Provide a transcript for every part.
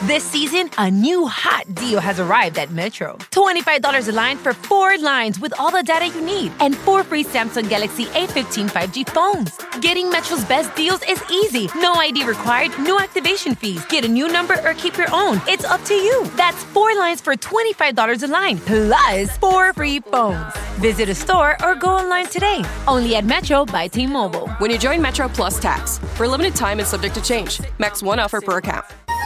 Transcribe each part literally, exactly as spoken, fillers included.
This season, a new hot deal has arrived at Metro. twenty-five dollars a line for four lines with all the data you need and four free Samsung Galaxy A fifteen five G phones. Getting Metro's best deals is easy. No I D required, no activation fees. Get a new number or keep your own. It's up to you. That's four lines for twenty-five dollars a line, plus four free phones. Visit a store or go online today. Only at Metro by T-Mobile. When you join Metro Plus Tax. For a limited time and subject to change. Max one offer per account.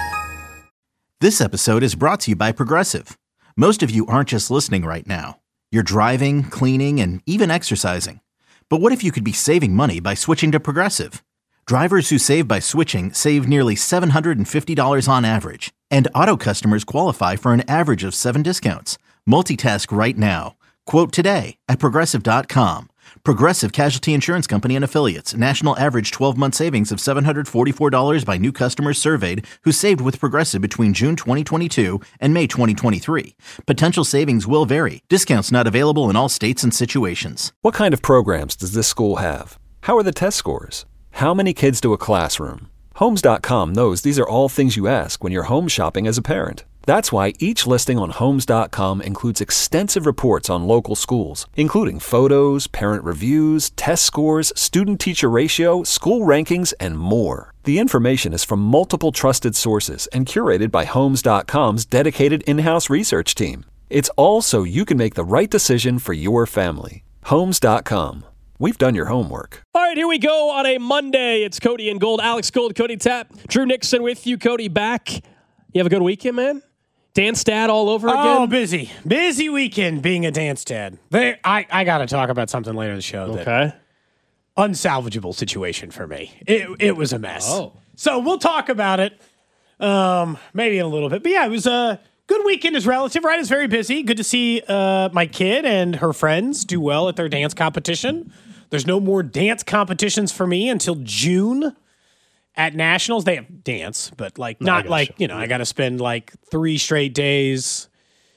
This episode is brought to you by Progressive. Most of you aren't just listening right now. You're driving, cleaning, and even exercising. But what if you could be saving money by switching to Progressive? Drivers who save by switching save nearly seven hundred fifty dollars on average. And auto customers qualify for an average of seven discounts. Multitask right now. Quote today at Progressive dot com. Progressive Casualty Insurance Company and Affiliates. National average twelve-month savings of seven hundred forty-four dollars by new customers surveyed who saved with Progressive between June twenty twenty-two and May twenty twenty-three. Potential savings will vary. Discounts not available in all states and situations. What kind of programs does this school have? How are the test scores? How many kids to a classroom? Homes dot com knows these are all things you ask when you're home shopping as a parent. That's why each listing on Homes dot com includes extensive reports on local schools, including photos, parent reviews, test scores, student-teacher ratio, school rankings, and more. The information is from multiple trusted sources and curated by Homes dot com's dedicated in-house research team. It's all so you can make the right decision for your family. Homes dot com. We've done your homework. All right, here we go on a Monday. It's Cody and Gold. Alex Gold, Cody Tapp. Drew Nixon with you. Cody back. You have a good weekend, man? Dance dad all over again? Oh, busy. Busy weekend being a dance dad. They, I, I got to talk about something later in the show. Okay. That unsalvageable situation for me. It it was a mess. Oh. So we'll talk about it um, maybe in a little bit. But yeah, it was a good weekend is relative, right? It's very busy. Good to see uh, my kid and her friends do well at their dance competition. There's no more dance competitions for me until June. At Nationals, they have dance, but like no, not like, you know, I got to spend like three straight days,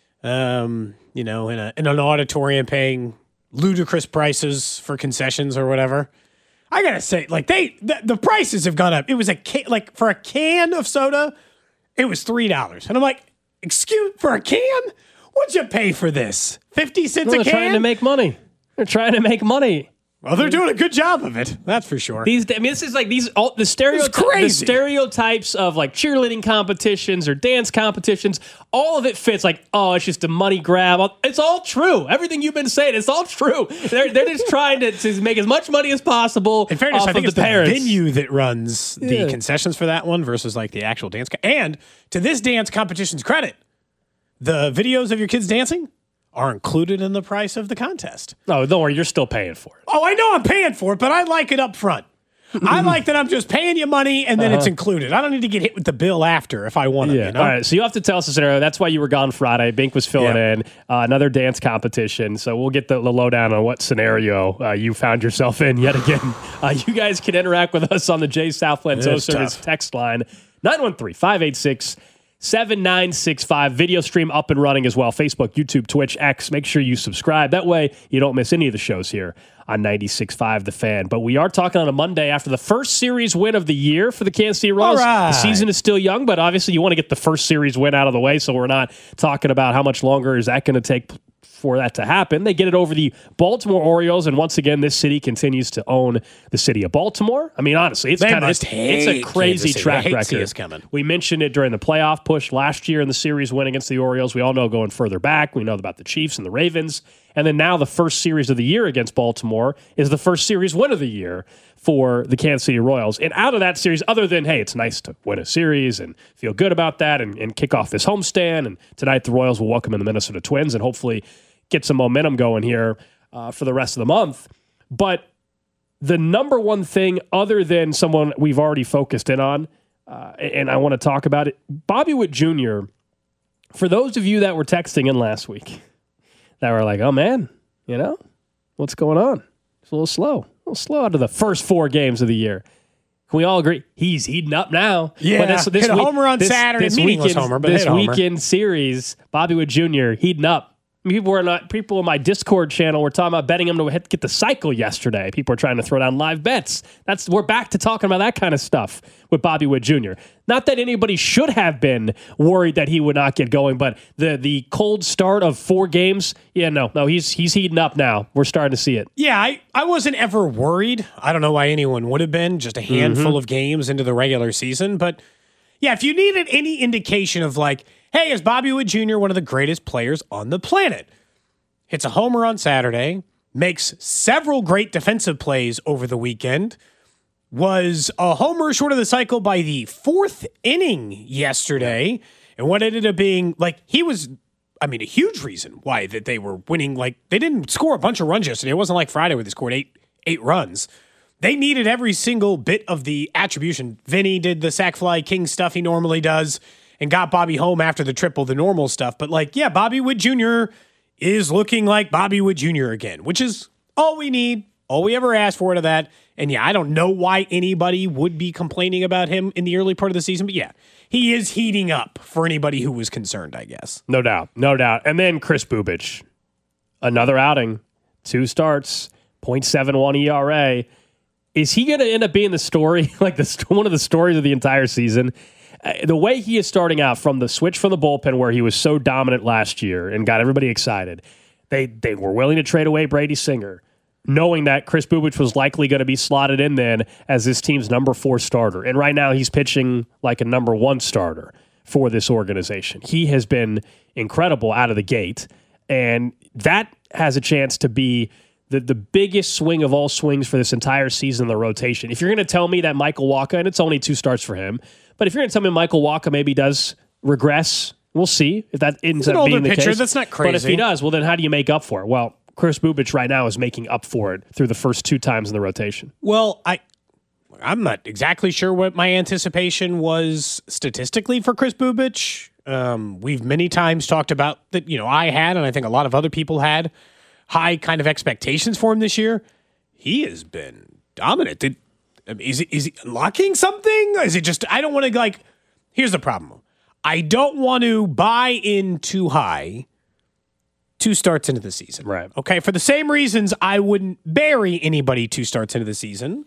um, you know, in, a, in an auditorium paying ludicrous prices for concessions or whatever. I got to say, like they, the, the prices have gone up. It was a can, like for a can of soda, it was three dollars. And I'm like, excuse, for a can? What'd you pay for this? fifty cents well, a can? They're trying to make money. They're trying to make money. Well, they're doing a good job of it. That's for sure. These, I mean, this is like these all the stereotypes, the stereotypes of like cheerleading competitions or dance competitions. All of it fits. Like, oh, it's just a money grab. It's all true. Everything you've been saying, it's all true. They're they're just trying to, to make as much money as possible. In fairness, off I think of it's the, the parents. venue that runs the yeah. concessions for that one versus like the actual dance. Co- and to this dance competition's credit, the videos of your kids dancing are included in the price of the contest. No, don't worry, you're still paying for it. Oh, I know I'm paying for it, but I like it up front. I like that I'm just paying you money and then uh-huh. it's included. I don't need to get hit with the bill after if I want to. Yeah. You know? All right. So you have to tell us the scenario. That's why you were gone Friday. Bink was filling yeah. in uh, another dance competition. So we'll get the, the lowdown on what scenario uh, you found yourself in yet again. Uh, you guys can interact with us on the Jay Southland Tow Service text line nine one three, five eight six, seven nine six five. Video stream up and running as well. Facebook, YouTube, Twitch, X. Make sure you subscribe. That way you don't miss any of the shows here on ninety-six point five The Fan. But we are talking on a Monday after the first series win of the year for the Kansas City Royals. Right. The season is still young, but obviously you want to get the first series win out of the way, so we're not talking about how much longer is that going to take for that to happen. They get it over the Baltimore Orioles, and once again, this city continues to own the city of Baltimore. I mean, honestly, it's kind of it's, it's a crazy track record. Coming. We mentioned it during the playoff push last year in the series win against the Orioles. We all know going further back, we know about the Chiefs and the Ravens. And then now the first series of the year against Baltimore is the first series win of the year for the Kansas City Royals. And out of that series, other than, hey, it's nice to win a series and feel good about that and, and kick off this homestand. And tonight the Royals will welcome in the Minnesota Twins and hopefully get some momentum going here uh, for the rest of the month. But the number one thing other than someone we've already focused in on, uh, and I want to talk about it, Bobby Witt Junior, for those of you that were texting in last week, that were like, oh man, you know, what's going on? It's a little slow. A little slow out of the first four games of the year. Can we all agree? He's heating up now. Yeah, but this, this hit a week, homer on this, Saturday. This Meaningless weekend, homer, but this hit a homer. weekend series, Bobby Witt Junior heating up. I mean, people were not people in my Discord channel were talking about betting him to hit, get the cycle yesterday. People were trying to throw down live bets. That's we're back to talking about that kind of stuff with Bobby Witt Junior Not that anybody should have been worried that he would not get going, but the the cold start of four games, yeah, no, no, he's he's heating up now. We're starting to see it. Yeah, I, I wasn't ever worried. I don't know why anyone would have been. Just a handful Mm-hmm. of games into the regular season, but yeah, if you needed any indication of like, hey, is Bobby Witt Junior one of the greatest players on the planet? Hits a homer on Saturday, makes several great defensive plays over the weekend, was a homer short of the cycle by the fourth inning yesterday, and what ended up being, like, he was, I mean, a huge reason why that they were winning. Like, they didn't score a bunch of runs yesterday. It wasn't like Friday where they scored eight eight runs. They needed every single bit of the attribution. Vinny did the sac fly king stuff he normally does and got Bobby home after the triple, the normal stuff. But, like, yeah, Bobby Witt Junior is looking like Bobby Witt Junior again, which is all we need, all we ever asked for out of that. And, yeah, I don't know why anybody would be complaining about him in the early part of the season, but, yeah, he is heating up for anybody who was concerned, I guess. No doubt, no doubt. And then Kris Bubic, another outing, two starts, point seven one E R A. Is he going to end up being the story, like the one of the stories of the entire season? Uh, the way he is starting out from the switch from the bullpen where he was so dominant last year and got everybody excited, they they were willing to trade away Brady Singer, knowing that Kris Bubic was likely going to be slotted in then as this team's number four starter. And right now he's pitching like a number one starter for this organization. He has been incredible out of the gate, and that has a chance to be the, the biggest swing of all swings for this entire season in the rotation. If you're going to tell me that Michael Wacha, and it's only two starts for him, but if you're going to tell me Michael Wacha maybe does regress, we'll see if that ends an up being older the pitcher. case. That's not crazy. But if he does, well, then how do you make up for it? Well, Kris Bubic right now is making up for it through the first two times in the rotation. Well, I, I'm not exactly sure what my anticipation was statistically for Kris Bubic. Um, we've many times talked about that, you know, I had, and I think a lot of other people had, high kind of expectations for him this year. He has been dominant. Did, I mean, is, he, is he unlocking something? Is it just, I don't want to, like, here's the problem. I don't want to buy in too high two starts into the season. Right. Okay. For the same reasons I wouldn't bury anybody two starts into the season.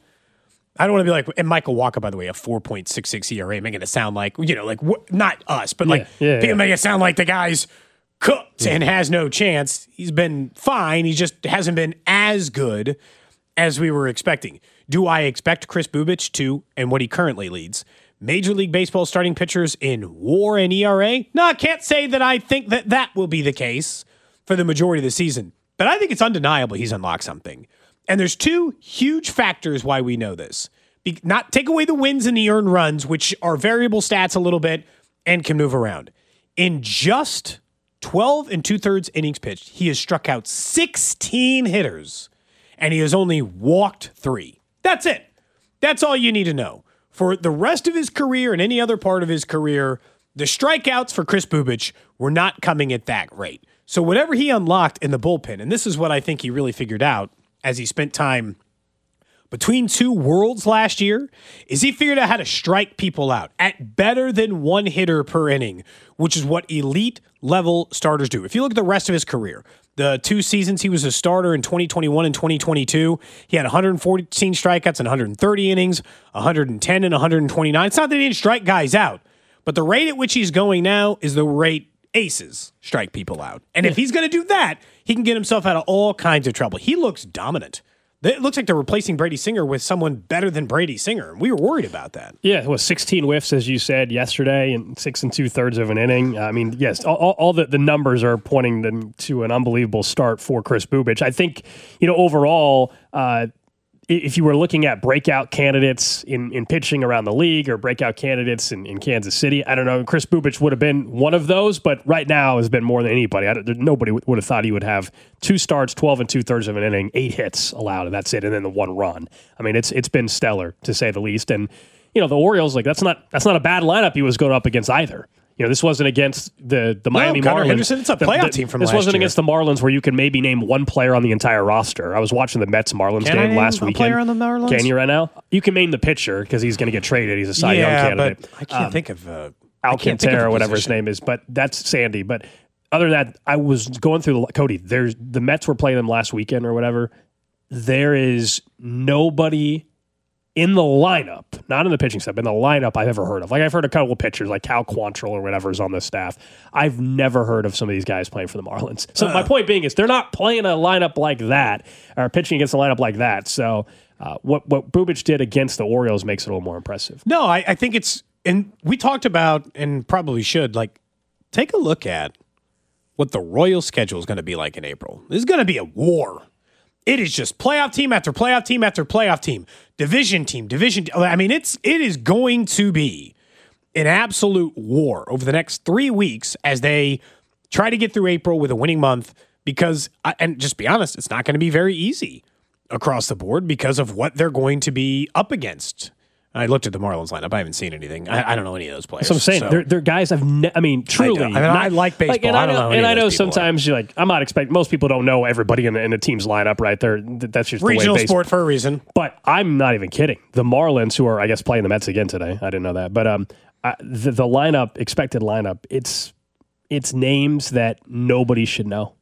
I don't want to be like, and Michael Wacha, by the way, a four point six six E R A, making it sound like, you know, like, wh- not us, but like, Yeah, yeah, people yeah. make it sound like the guy's cooked and has no chance. He's been fine. He just hasn't been as good as we were expecting. Do I expect Kris Bubic to, and what he currently leads, Major League Baseball starting pitchers in WAR and E R A? No, I can't say that I think that that will be the case for the majority of the season, but I think it's undeniable he's unlocked something. And there's two huge factors why we know this. Be- not take away the wins and the earned runs, which are variable stats a little bit and can move around. In just twelve and two-thirds innings pitched, he has struck out sixteen hitters, and he has only walked three. That's it. That's all you need to know. For the rest of his career and any other part of his career, the strikeouts for Kris Bubic were not coming at that rate. So whatever he unlocked in the bullpen, and this is what I think he really figured out as he spent time between two worlds last year, is he figured out how to strike people out at better than one hitter per inning, which is what elite level starters do. If you look at the rest of his career, the two seasons he was a starter in twenty twenty-one and twenty twenty-two, he had one hundred fourteen strikeouts and one hundred thirty innings, one hundred ten and one hundred twenty-nine. It's not that he didn't strike guys out, but the rate at which he's going now is the rate aces strike people out. And if he's going to do that, he can get himself out of all kinds of trouble. He looks dominant. It looks like they're replacing Brady Singer with someone better than Brady Singer. We were worried about that. Yeah, it was sixteen whiffs, as you said, yesterday, and six and two-thirds of an inning. I mean, yes, all, all the, the numbers are pointing them to an unbelievable start for Kris Bubic. I think, you know, overall, uh, if you were looking at breakout candidates in, in pitching around the league or breakout candidates in, in Kansas City, I don't know, Kris Bubic would have been one of those, but right now has been more than anybody. I don't, nobody would have thought he would have two starts, twelve and two-thirds of an inning, eight hits allowed, and that's it, and then the one run. I mean, it's it's been stellar, to say the least. And, you know, the Orioles, like, that's not that's not a bad lineup he was going up against either. You know, this wasn't against the, the Miami Gunnar Marlins. Henderson, it's a The- playoff the- team from This last wasn't year. against the Marlins where you can maybe name one player on the entire roster. I was watching the Mets Marlins Can I game name last a weekend. player on the Marlins? Can you right now? You can name the pitcher because he's going to get traded. He's a Cy Young yeah, candidate. but I can't Um, think of uh, I can't think of Alcantara a or whatever his position. name is, but that's Sandy. But other than that, I was going through the Cody. There's the Mets were playing them last weekend or whatever. There is nobody in the lineup, not in the pitching staff, in the lineup I've ever heard of. Like I've heard a couple of pitchers, like Cal Quantrill or whatever is on the staff. I've never heard of some of these guys playing for the Marlins. So uh, my point being is they're not playing a lineup like that or pitching against a lineup like that. So uh, what what Bubic did against the Orioles makes it a little more impressive. No, I, I think it's, and we talked about, and probably should, like, take a look at what the Royals schedule is going to be like in April. This is going to be a war. It is just playoff team after playoff team after playoff team, division team, division. I mean, it's it is going to be an absolute war over the next three weeks as they try to get through April with a winning month. Because, and just be honest, it's not going to be very easy across the board because of what they're going to be up against. I looked at the Marlins lineup. I haven't seen anything. I, I don't know any of those players. So I'm saying so. they're, they're guys I've. Ne- I mean, truly. I, I, mean, not, I like baseball. Like, and I, I don't know, know. Any and of I know those people sometimes you're like, I'm not expecting. Most people don't know everybody in the, in the team's lineup, right? They're that's just regional the way sport for a reason. But I'm not even kidding. The Marlins, who are I guess playing the Mets again today, I didn't know that. But um, I, the, the lineup, expected lineup, it's it's names that nobody should know.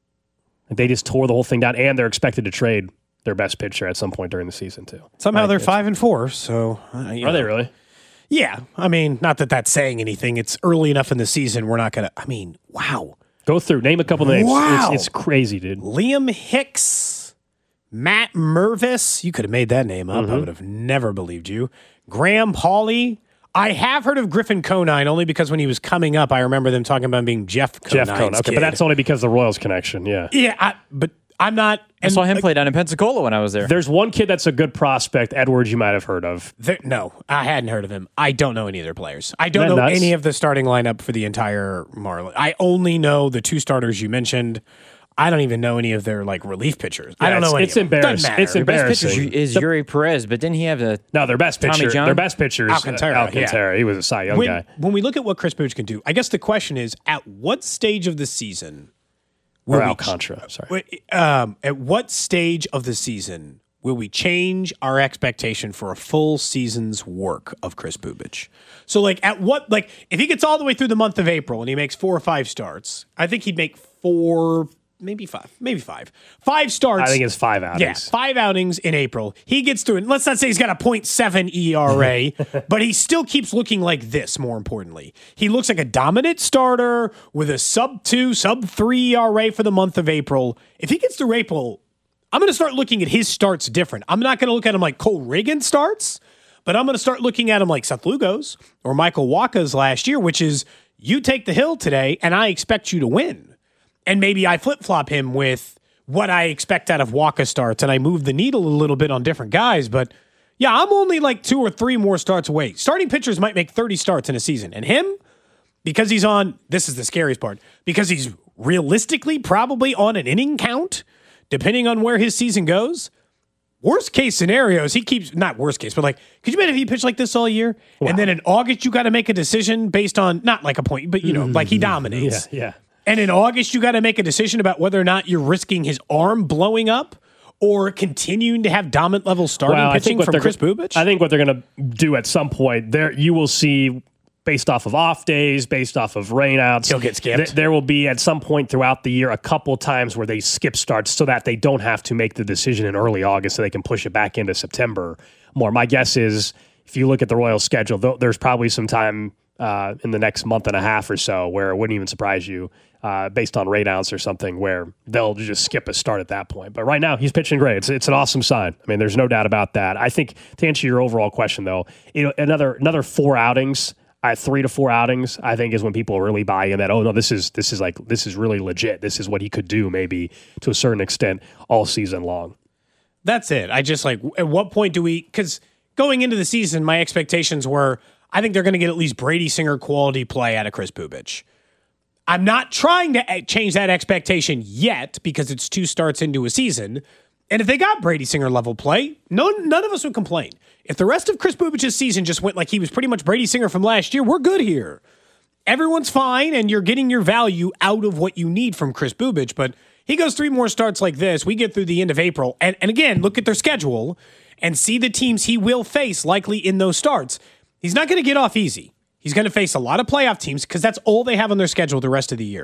They just tore the whole thing down, and they're expected to trade their best pitcher at some point during the season too. Somehow like they're it. five and four. So uh, are know. they really? Yeah. I mean, not that that's saying anything. It's early enough in the season. We're not going to. I mean, wow. Go through. Name a couple names. Wow. It's, it's crazy, dude. Liam Hicks, Matt Mervis. You could have made that name up. Mm-hmm. I would have never believed you. Graham Pauley. I have heard of Griffin Conine only because when he was coming up, I remember them talking about him being Jeff Conine's Jeff Conine. Okay, kid. but that's only because of the Royals connection. Yeah. Yeah, I, but I'm not. I saw him play down in Pensacola when I was there. There's one kid that's a good prospect, Edwards, you might have heard of. There, no, I hadn't heard of him. I don't know any of their players. I don't Isn't know that nuts? any of the starting lineup for the entire Marlins. I only know the two starters you mentioned. I don't even know any of their like relief pitchers. Yeah, I don't know it's, any it's of them. Doesn't embarrassing. matter. It's Their best embarrassing. pitcher is The- Yuri Perez, but didn't he have the no, their best Tommy pitcher. John? Their best pitcher is Alcantara, Alcantara. yeah. He was a Cy Young when, guy. when we look at what Chris Bubic can do, I guess the question is: at what stage of the season will Or we Alcantara. Sorry. Wait, um, at what stage of the season will we change our expectation for a full season's work of Chris Bubic? So, like, at what, like, if he gets all the way through the month of April and he makes four or five starts, I think he'd make four, maybe five, maybe five, five starts. I think it's five outings. Yeah, five outings in April. He gets through it. Let's not say he's got a point seven E R A, but he still keeps looking like this, more importantly. He looks like a dominant starter with a sub two, sub three E R A for the month of April. If he gets through April, I'm going to start looking at his starts different. I'm not going to look at him like Cole Reagan starts, but I'm going to start looking at him like Seth Lugo's or Michael Wacha's last year, which is you take the hill today and I expect you to win. And maybe I flip-flop him with what I expect out of Wacha starts and I move the needle a little bit on different guys. But yeah, I'm only like two or three more starts away. Starting pitchers might make thirty starts in a season. And him, because he's on, this is the scariest part, because he's realistically probably on an inning count, depending on where his season goes, worst case scenarios, he keeps, not worst case, but like, could you imagine if he pitched like this all year? Wow. And then in August, you got to make a decision based on, not like a point, but you know, like he dominates. Yeah, yeah. And in August, you got to make a decision about whether or not you're risking his arm blowing up or continuing to have dominant level starting well, pitching from Chris Bubic. I think what they're going to do at some point, there you will see, based off of off days, based off of rainouts, he'll get skipped. Th- there will be at some point throughout the year a couple times where they skip starts so that they don't have to make the decision in early August so they can push it back into September more. My guess is if you look at the Royals schedule, th- there's probably some time uh, in the next month and a half or so where it wouldn't even surprise you uh, based on rainouts or something where they'll just skip a start at that point. But right now he's pitching great. It's, it's an awesome sign. I mean, there's no doubt about that. I think to answer your overall question though, you know, another another four outings, At three to four outings, I think is when people really buy in that, oh no, this is this is like this is really legit. This is what he could do maybe to a certain extent all season long. That's it. I just like, at what point do we, because going into the season, my expectations were, I think they're going to get at least Brady Singer quality play out of Chris Bubic. I'm not trying to change that expectation yet because it's two starts into a season. And if they got Brady Singer level play, no, none of us would complain. If the rest of Chris Bubic's season just went like he was pretty much Brady Singer from last year, we're good here. Everyone's fine, and you're getting your value out of what you need from Chris Bubic. But he goes three more starts like this. We get through the end of April. And, and again, look at their schedule and see the teams he will face likely in those starts. He's not going to get off easy. He's going to face a lot of playoff teams because that's all they have on their schedule the rest of the year.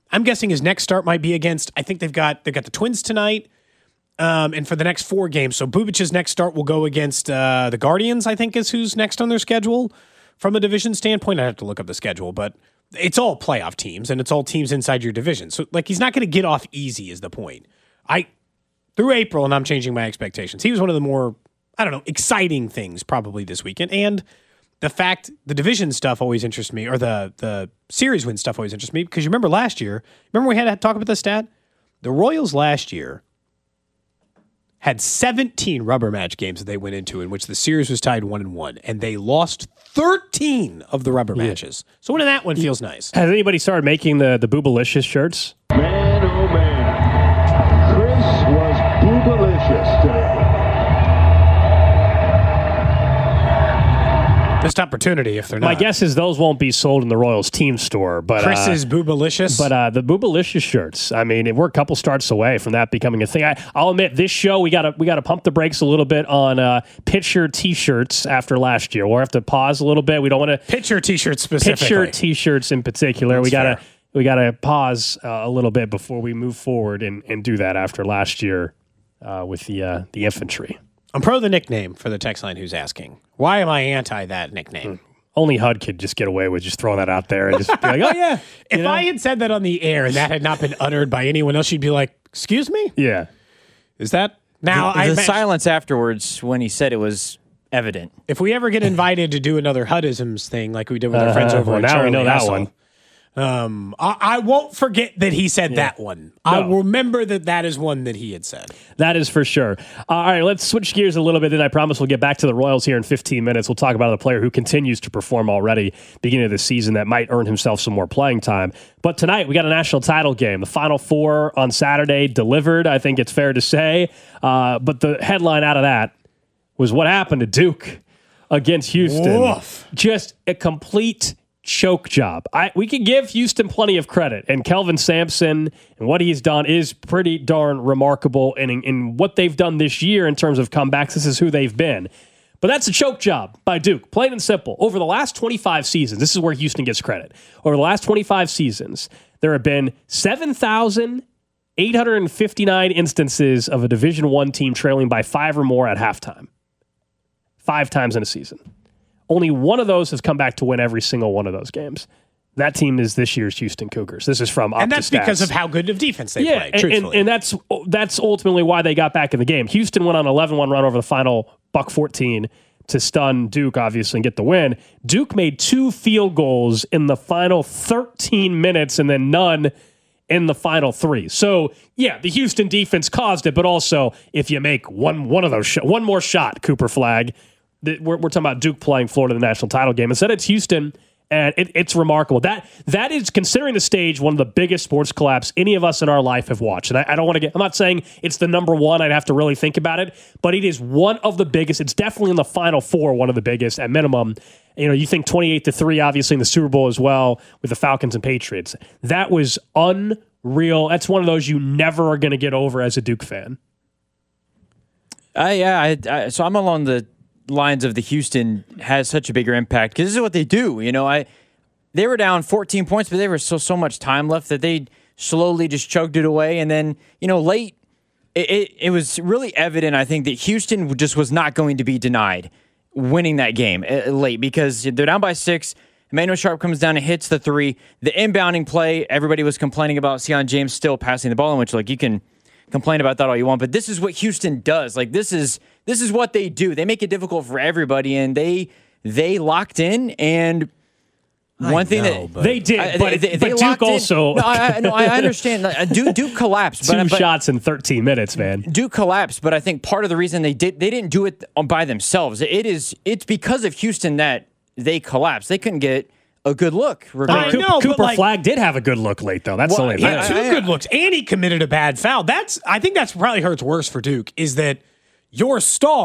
I'm guessing his next start might be against, I think they've got they've got the Twins tonight. Um, and for the next four games. So Bubic's next start will go against uh, the Guardians, I think is who's next on their schedule from a division standpoint. I have to look up the schedule, but it's all playoff teams and it's all teams inside your division. So like he's not going to get off easy is the point. I through April, and I'm changing my expectations. He was one of the more, I don't know, exciting things probably this weekend. And the fact the division stuff always interests me, or the the series win stuff always interests me, because you remember last year, remember we had to talk about the stat? The Royals last year had seventeen rubber match games that they went into in which the series was tied one and one, and they lost thirteen of the rubber yeah. matches. So winning that one feels nice. Has anybody started making the the Boobalicious shirts? Man, oh man, Chris was Boobalicious today. Missed opportunity if they're not. My guess is those won't be sold in the Royals team store. But Chris uh, is Boobalicious. But uh, the Boobalicious shirts, I mean, we're a couple starts away from that becoming a thing. I, I'll admit, this show we gotta we gotta pump the brakes a little bit on uh, pitcher T-shirts after last year. We'll have to pause a little bit. We don't want to pitcher T-shirts specifically. Pitcher T-shirts in particular. That's we gotta fair. we gotta pause uh, a little bit before we move forward and, and do that after last year uh, with the uh, the infantry. I'm pro the nickname for the text line who's asking. Why am I anti that nickname? Hmm. Only H U D could just get away with just throwing that out there and just be like, oh, yeah. If know? I had said that on the air and that had not been uttered by anyone else, you'd be like, excuse me? Yeah. Is that? Now, the, I the imagine, silence afterwards when he said it was evident. If we ever get invited to do another H U D-isms thing like we did with our uh, friends over well, at now Charlie we know that Hustle, one. Um, I, I won't forget that he said yeah. that one. No. I remember that that is one that he had said. That is for sure. Uh, all right, let's switch gears a little bit. Then I promise we'll get back to the Royals here in fifteen minutes. We'll talk about a player who continues to perform already beginning of the season that might earn himself some more playing time. But tonight we got a national title game. The Final Four on Saturday delivered, I think it's fair to say. Uh, but the headline out of that was what happened to Duke against Houston. Woof. Just a complete choke job. I we can give Houston plenty of credit, and Kelvin Sampson and what he's done is pretty darn remarkable. And in, in what they've done this year in terms of comebacks, this is who they've been. But that's a choke job by Duke, plain and simple. Over the last twenty-five seasons, this is where Houston gets credit. Over the last twenty-five seasons, there have been seven thousand eight hundred fifty-nine instances of a Division One team trailing by five or more at halftime. Five times in a season. Only one of those has come back to win every single one of those games. That team is this year's Houston Cougars. This is from Opta And that's Stats. because of how good of defense they yeah, play, and, truthfully. And, and that's that's ultimately why they got back in the game. Houston went on an eleven one run over the final buck fourteen to stun Duke, obviously, and get the win. Duke made two field goals in the final thirteen minutes and then none in the final three. So, yeah, the Houston defense caused it, but also if you make one one of those sh- one more shot, Cooper Flag, We're, we're talking about Duke playing Florida in the national title game. Instead, it's Houston, and it, it's remarkable. That that is, considering the stage, one of the biggest sports collapse any of us in our life have watched. And I, I don't want to get. I'm not saying it's the number one. I'd have to really think about it, but it is one of the biggest. It's definitely in the Final Four, one of the biggest at minimum. You know, you think twenty-eight to three, obviously in the Super Bowl as well with the Falcons and Patriots. That was unreal. That's one of those you never are going to get over as a Duke fan. Uh, yeah, I, I, so I'm along the lines of the Houston has such a bigger impact because this is what they do. You know, I they were down fourteen points, but there was so so much time left that they slowly just chugged it away. And then, you know, late, it, it, it was really evident, I think, that Houston just was not going to be denied winning that game uh, late because they're down by six. Emmanuel Sharp comes down and hits the three. The inbounding play, everybody was complaining about Sion James still passing the ball, in which, like, you can complain about that all you want, but this is what Houston does. Like, this is this is what they do. They make it difficult for everybody, and they they locked in. And one I thing know, that they did, I, but, they, they, but they Duke also in, no, I, no, I understand. Like, Duke, Duke collapsed. Two but, but, shots in thirteen minutes, man. Duke collapsed, but I think part of the reason they did they didn't do it by themselves. It is it's because of Houston that they collapsed. They couldn't get a good look. I Cooper, know, Cooper but like, Flag did have a good look late, though. That's well, the only he had thing. two good looks, and he committed a bad foul. That's I think that's probably hurts worse for Duke is that your star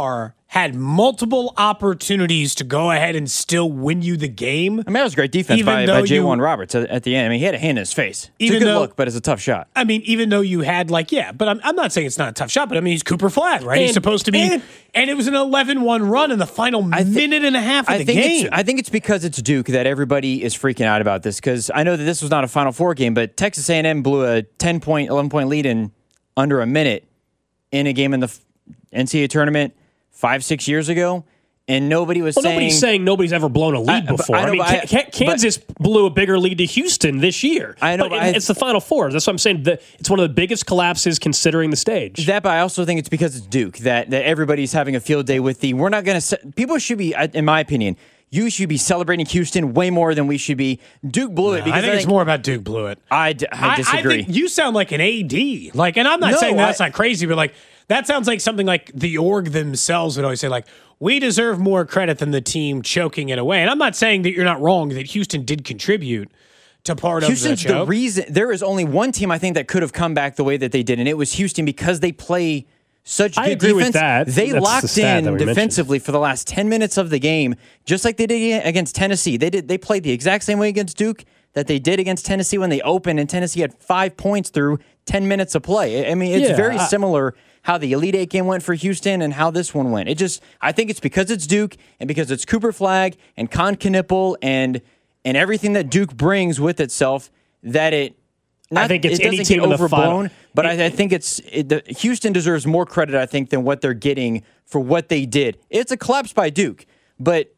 had multiple opportunities to go ahead and still win you the game. I mean, that was great defense Even by, though by J one you- Roberts at, at the end. I mean, he had a hand in his face. It's Even a good though- look, but it's a tough shot. I mean, even though you had like, yeah, but I'm, I'm not saying it's not a tough shot, but I mean, he's Cooper Flag, right? he's And- supposed to be, and- and, it was an eleven one run in the final I thi- minute and a half of I the think game. It's, I think it's because it's Duke that everybody is freaking out about this, because I know that this was not a Final Four game, but Texas A and M blew a ten-point, eleven-point lead in under a minute in a game in the f- N C double A tournament five, six years ago, and nobody was Well, saying... nobody's saying nobody's ever blown a lead I- but before. I I, know, mean, but Ka- I- Ka- Kansas blew a bigger lead to Houston this year. I know, but but it- I- it's the Final Four. That's what I'm saying. The, it's one of the biggest collapses considering the stage. That, but I also think it's because it's Duke that, that everybody's having a field day with the... We're not going to... People should be, in my opinion, you should be celebrating Houston way more than we should be. Duke blew it because I think it's more about Duke blew it. I, d- I disagree. I think you sound like an A D. Like, and I'm not No, saying that's I- not crazy, but like that sounds like something like the org themselves would always say, like, we deserve more credit than the team choking it away. And I'm not saying that you're not wrong, that Houston did contribute to part Houston's of the the choke. reason. There is only one team I think that could have come back the way that they did, and it was Houston, because they play such I good agree with defense. that. They That's the locked stat that in we mentioned. defensively for the last ten minutes of the game, just like they did against Tennessee. They did. They played the exact same way against Duke that they did against Tennessee when they opened, and Tennessee had five points through ten minutes of play. I mean, it's Yeah, very I- similar how the Elite Eight game went for Houston and how this one went. It just, I think it's because it's Duke and because it's Cooper Flag and Con Knippel and and everything that Duke brings with itself that it. Not, I think it's it any doesn't team get in the final- overblown, but I, I think it's it, the, Houston deserves more credit, I think, than what they're getting for what they did. It's a collapse by Duke, but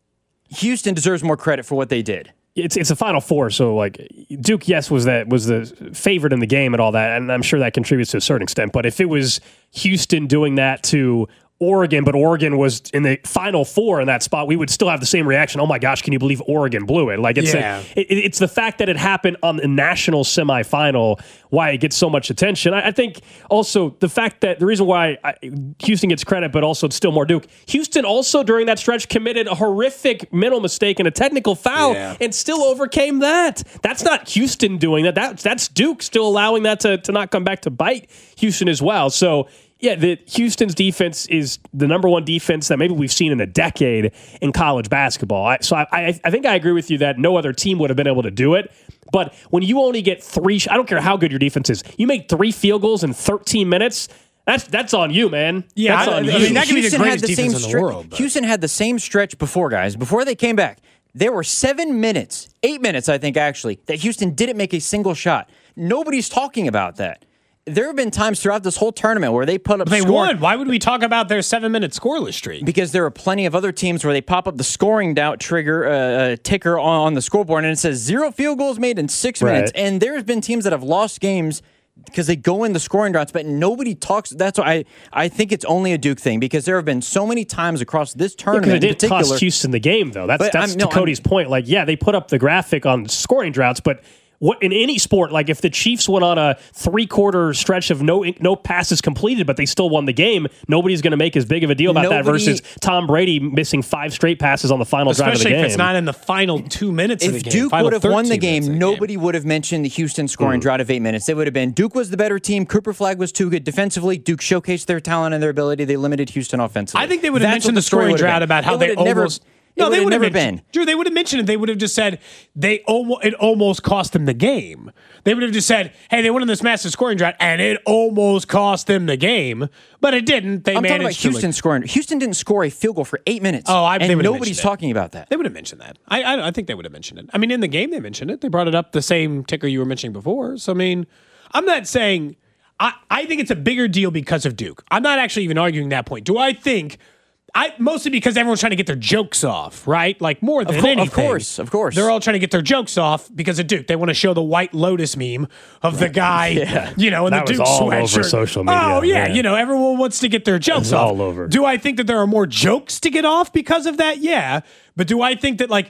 Houston deserves more credit for what they did. It's it's a Final Four, so like Duke, yes, was that was the favorite in the game and all that, and I'm sure that contributes to a certain extent. But if it was Houston doing that to Oregon, but Oregon was in the Final Four in that spot, we would still have the same reaction. Oh my gosh, can you believe Oregon blew it? Like it's Yeah. a, it, it's the fact that it happened on the national semifinal why it gets so much attention. I, I think also the fact that the reason why I, Houston gets credit, but also it's still more Duke. Houston also during that stretch committed a horrific mental mistake and a technical foul, Yeah. and still overcame that. That's not Houston doing that. That that's Duke still allowing that to to not come back to bite Houston as well. So. Yeah, the Houston's defense is the number one defense that maybe we've seen in a decade in college basketball. I, so I, I, I think I agree with you that no other team would have been able to do it. But when you only get three, sh- I don't care how good your defense is, you make three field goals in thirteen minutes. That's that's on you, man. Yeah, that's I- on I you. mean, that could be the Houston had greatest the same defense in the stre- world, but- Houston had the same stretch before, guys. Before they came back, there were seven minutes, eight minutes, I think, actually, that Houston didn't make a single shot. Nobody's talking about that. There have been times throughout this whole tournament where they put up They score- won. Why would we talk about their seven-minute scoreless streak? because there are plenty of other teams where they pop up the scoring doubt trigger uh, uh, ticker on, on the scoreboard, and it says zero field goals made in six Right. minutes. And there's been teams that have lost games because they go in the scoring droughts, but nobody talks. That's why I, I think it's only a Duke thing, because there have been so many times across this Because tournament it in didn't particular. cost Houston the game, though. That's But that's I'm- no, to Cody's point. Like, yeah, they put up the graphic on scoring droughts, but what in any sport, like if the Chiefs went on a three-quarter stretch of no no passes completed, but they still won the game, nobody's going to make as big of a deal about that Nobody- versus Tom Brady missing five straight passes on the final drive of the Especially game. if it's not in the final two minutes of the If game. Duke final would have won the thirteen game, minutes of the nobody would have mentioned the Houston scoring Mm. drought of eight minutes. It would have been Duke was the better team. Cooper Flag was too good defensively. Duke showcased their talent and their ability. They limited Houston offensively. I think they would have That's mentioned what the scoring would have drought been. about how It they would have never- almost. it No, would they have would have never mentioned, been. Drew, they would have mentioned it. They would have just said they almost it almost cost them the game. They would have just said, "Hey, they went on this massive scoring drought, and it almost cost them the game, but it didn't." They I'm talking about managed to, like- Houston scoring. Houston didn't score a field goal for eight minutes. Oh, I- they and would have nobody's mentioned it. talking about that. They would have mentioned that. I, I I think they would have mentioned it. I mean, in the game they mentioned it. They brought it up the same ticker you were mentioning before. So I mean, I'm not saying I, I think it's a bigger deal because of Duke. I'm not actually even arguing that point. Do I think I mostly because everyone's trying to get their jokes off, right? Like more than Of cour- of anything. course, of course. They're all trying to get their jokes off because of Duke. They want to show the White Lotus meme of the guy, Yeah. you know, in That the was Duke all sweatshirt. over social media, Oh yeah, yeah. you know, everyone wants to get their jokes was off. all over. Do I think that there are more jokes to get off because of that? Yeah. But do I think that like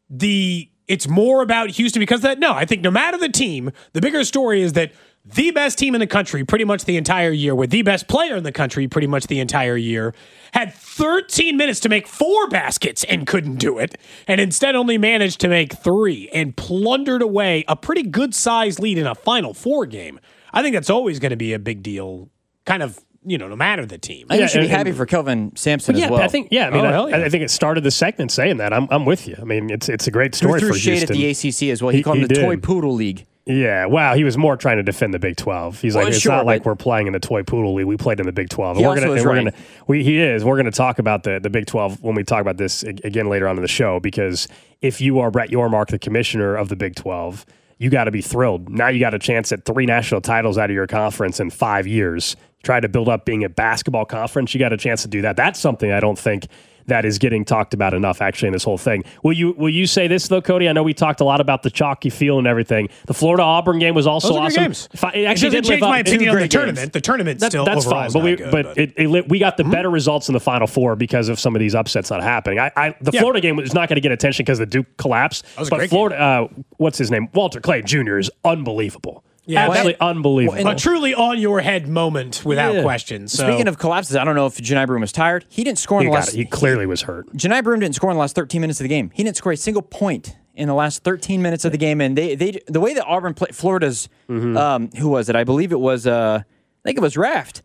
the it's more about Houston because of that? No, I think no matter the team, the bigger story is that the best team in the country pretty much the entire year with the best player in the country pretty much the entire year had thirteen minutes to make four baskets and couldn't do it, and instead only managed to make three and plundered away a pretty good sized lead in a Final Four game. I think that's always going to be a big deal, kind of you know, no matter the team. I think Yeah, you should be and- happy for Kelvin Sampson But yeah, as well. I think yeah. I mean, Oh, I, hell yeah. I think it started the segment saying that. I'm I'm with you. I mean, it's it's a great he story threw for shade Houston. at the A C C as well. He, He- called he them the did. Toy Poodle League. Yeah, wow. He was more trying to defend the Big twelve. He's like, Well, it's sure, not like but- we're playing in the Toy Poodle League. We played in the Big twelve. He we're also gonna, is and we're right. gonna, we, he is. We're going to talk about the, the Big twelve when we talk about this ag- again later on in the show, because if you are Brett Yormark, the commissioner of the Big twelve, you got to be thrilled. Now you got a chance at three national titles out of your conference in five years. Try to build up being a basketball conference. You got a chance to do that. That's something I don't think that is getting talked about enough, actually, in this whole thing. Will you will you say this, though, Cody? I know we talked a lot about the chalky feel and everything. The Florida-Auburn game was also Those are good awesome. games. If I- It It actually doesn't did live change my up. opinion on the great tournament. games. The tournament That- still that's overall fine, is but not we good, but, It, it, lit- we got the better results in the Final Four because of some of these upsets not happening. I, I the Yeah. Florida game was not going to get attention because the Duke collapsed, was a but great Florida, uh, what's his name, Walter Clay Junior is unbelievable. Yeah, Absolutely that- unbelievable. a truly on your head moment without Yeah. question. So. Speaking of collapses, I don't know if Janai Broom was tired. He didn't score in he, the got last. it. He clearly was hurt. Janai Broom didn't score in the last thirteen minutes of the game. He didn't score a single point in the last thirteen minutes of the game. And they, they the way that Auburn played, Florida's, Mm-hmm. um, who was it? I believe it was, uh, I think it was Raft,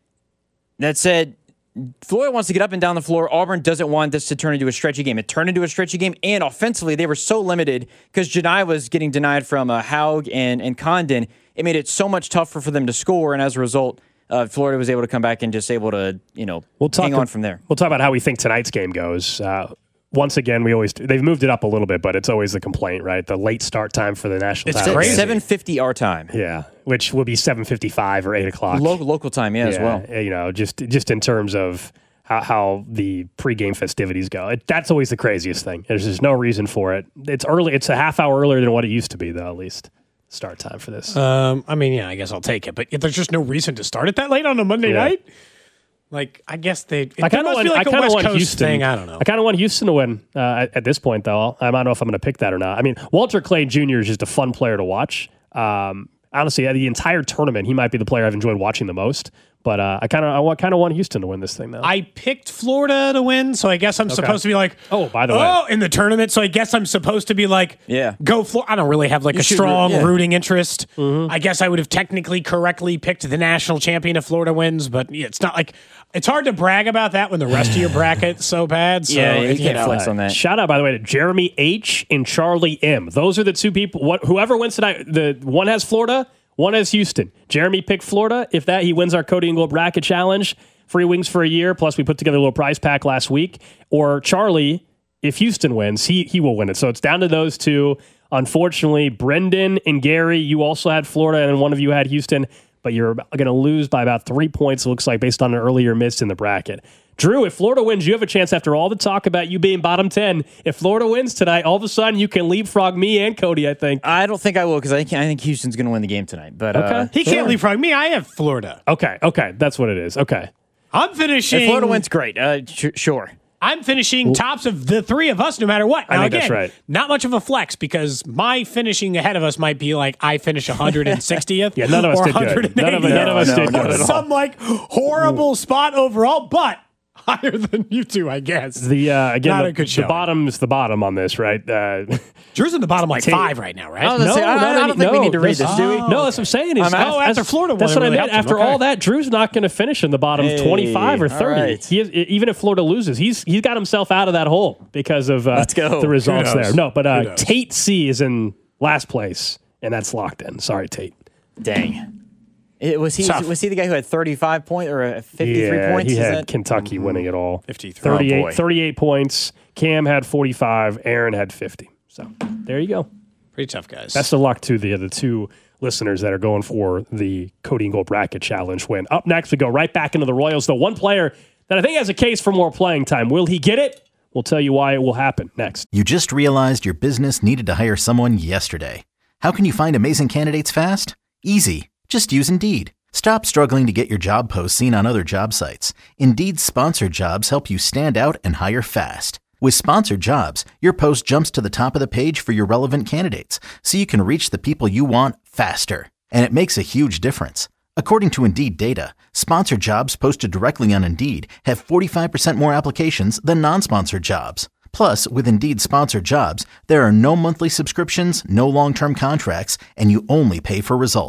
that said, Florida wants to get up and down the floor. Auburn doesn't want this to turn into a stretchy game. It turned into a stretchy game, and offensively, they were so limited because Janai was getting denied from uh, Haug and, and Condon. It made it so much tougher for them to score, and as a result, uh, Florida was able to come back and just able to, you know, We'll talk hang on from there. We'll talk about how we think tonight's game goes. Uh, once again, we always they've moved it up a little bit, but it's always the complaint, right? The late start time for the national It's title. crazy. seven fifty our time. Yeah, which will be seven fifty-five or eight o'clock. Local, local time, yeah, as Yeah, well. You know, just just in terms of how, how the pregame festivities go. It, that's always the craziest thing. There's just no reason for it. It's early. It's a half hour earlier than what it used to be, though, at least. Start time for this. Um, I mean, yeah, I guess I'll take it, but there's just no reason to start it that late on a Monday Yeah. night. Like, I guess they. It I kind of must want, be like I a kinda West want Coast Houston. thing. I don't know. I kind of want Houston to win uh, at, at this point, though. I don't know if I'm going to pick that or not. I mean, Walter Clay Junior is just a fun player to watch. Um, honestly, the entire tournament, he might be the player I've enjoyed watching the most. But uh, I kind of, I want, kind of want Houston to win this thing, though. I picked Florida to win, so I guess I'm supposed to be like, Oh, by the oh, way. in the tournament. So I guess I'm supposed to be like, Yeah. go Florida. I don't really have like You a should strong root- yeah. rooting interest. Mm-hmm. I guess I would have technically correctly picked the national champion if Florida wins, but yeah, it's not like it's hard to brag about that when the rest of your bracket's so bad. So Yeah, you you can't know, flex on that. Shout out, by the way, to Jeremy H. and Charlie M. Those are the two people. What, whoever wins tonight, the one has Florida, one has Houston. Jeremy picked Florida. If that, he wins our Cody and Gold Bracket Challenge. Free wings for a year. Plus, we put together a little prize pack last week. Or Charlie, if Houston wins, he he will win it. So it's down to those two. Unfortunately, Brendan and Gary, you also had Florida, and one of you had Houston, but you're going to lose by about three points, it looks like, based on an earlier miss in the bracket. Drew, if Florida wins, you have a chance after all the talk about you being bottom ten. If Florida wins tonight, all of a sudden you can leapfrog me and Cody, I think. I don't think I will because I think I think Houston's going to win the game tonight. But uh, Okay. He can't leapfrog me. I have Florida. Okay, okay, that's what it is. Okay. I'm finishing. if Florida wins, great. Uh, sh- sure. I'm finishing tops of the three of us, no matter what. Now, think again, that's right. not much of a flex because my finishing ahead of us might be like I finish one hundred sixtieth. Yeah, none of us or did good. None of- none of us No, did no, good at all. Some like horrible spot overall, but higher than you two, I guess. The uh, again, Not the, a good the showing. bottom's the bottom on this, right? Uh, Drew's in the bottom like Tate- five right now, right? I was gonna say, I, I not don't any- think we no, need to read that's- this, do we? No, that's what I'm saying. Is I'm at- Oh, after Florida won, That's it what really I meant. helped him. After all Okay. that, Drew's not going to finish in the bottom Hey, twenty-five or all thirty. right. He is, even if Florida loses, he's he's got himself out of that hole because of uh, Let's go. the results Kudos. there. No, but uh, Kudos. Tate C is in last place, and that's locked in. Sorry, Tate. Dang. It, was he Tough. was he the guy who had thirty-five points or uh, fifty-three yeah, points? he Is had that- Kentucky winning it all. fifty-three. thirty-eight, Oh, boy. thirty-eight points. Cam had forty-five. Aaron had fifty. So there you go. Pretty tough, guys. Best of luck to the the two listeners that are going for the Cody and Gold Bracket Challenge win. Up next, we go right back into the Royals. The one player that I think has a case for more playing time. Will he get it? We'll tell you why it will happen next. You just realized your business needed to hire someone yesterday. How can you find amazing candidates fast? Easy. Just use Indeed. Stop struggling to get your job posts seen on other job sites. Indeed's sponsored jobs help you stand out and hire fast. With sponsored jobs, your post jumps to the top of the page for your relevant candidates, so you can reach the people you want faster. And it makes a huge difference. According to Indeed data, sponsored jobs posted directly on Indeed have forty-five percent more applications than non-sponsored jobs. Plus, with Indeed sponsored jobs, there are no monthly subscriptions, no long-term contracts, and you only pay for results.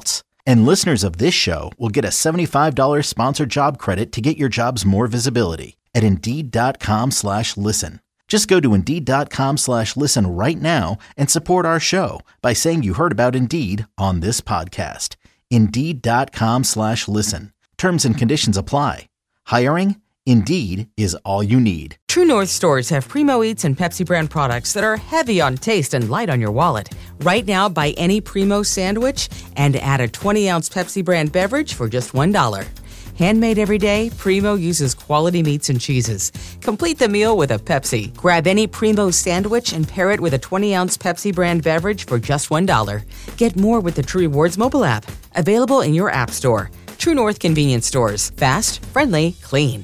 And listeners of this show will get a seventy-five dollars sponsored job credit to get your jobs more visibility at Indeed.com slash listen. Just go to Indeed.com slash listen right now and support our show by saying you heard about Indeed on this podcast. Indeed.com slash listen. Terms and conditions apply. Hiring? Indeed is all you need. True North stores have Primo Eats and Pepsi brand products that are heavy on taste and light on your wallet. Right now, buy any Primo sandwich and add a twenty ounce Pepsi brand beverage for just one dollar. Handmade every day, Primo uses quality meats and cheeses. Complete the meal with a Pepsi. Grab any Primo sandwich and pair it with a twenty ounce Pepsi brand beverage for just one dollar. Get more with the True Rewards mobile app. Available in your app store. True North convenience stores. Fast, friendly, clean.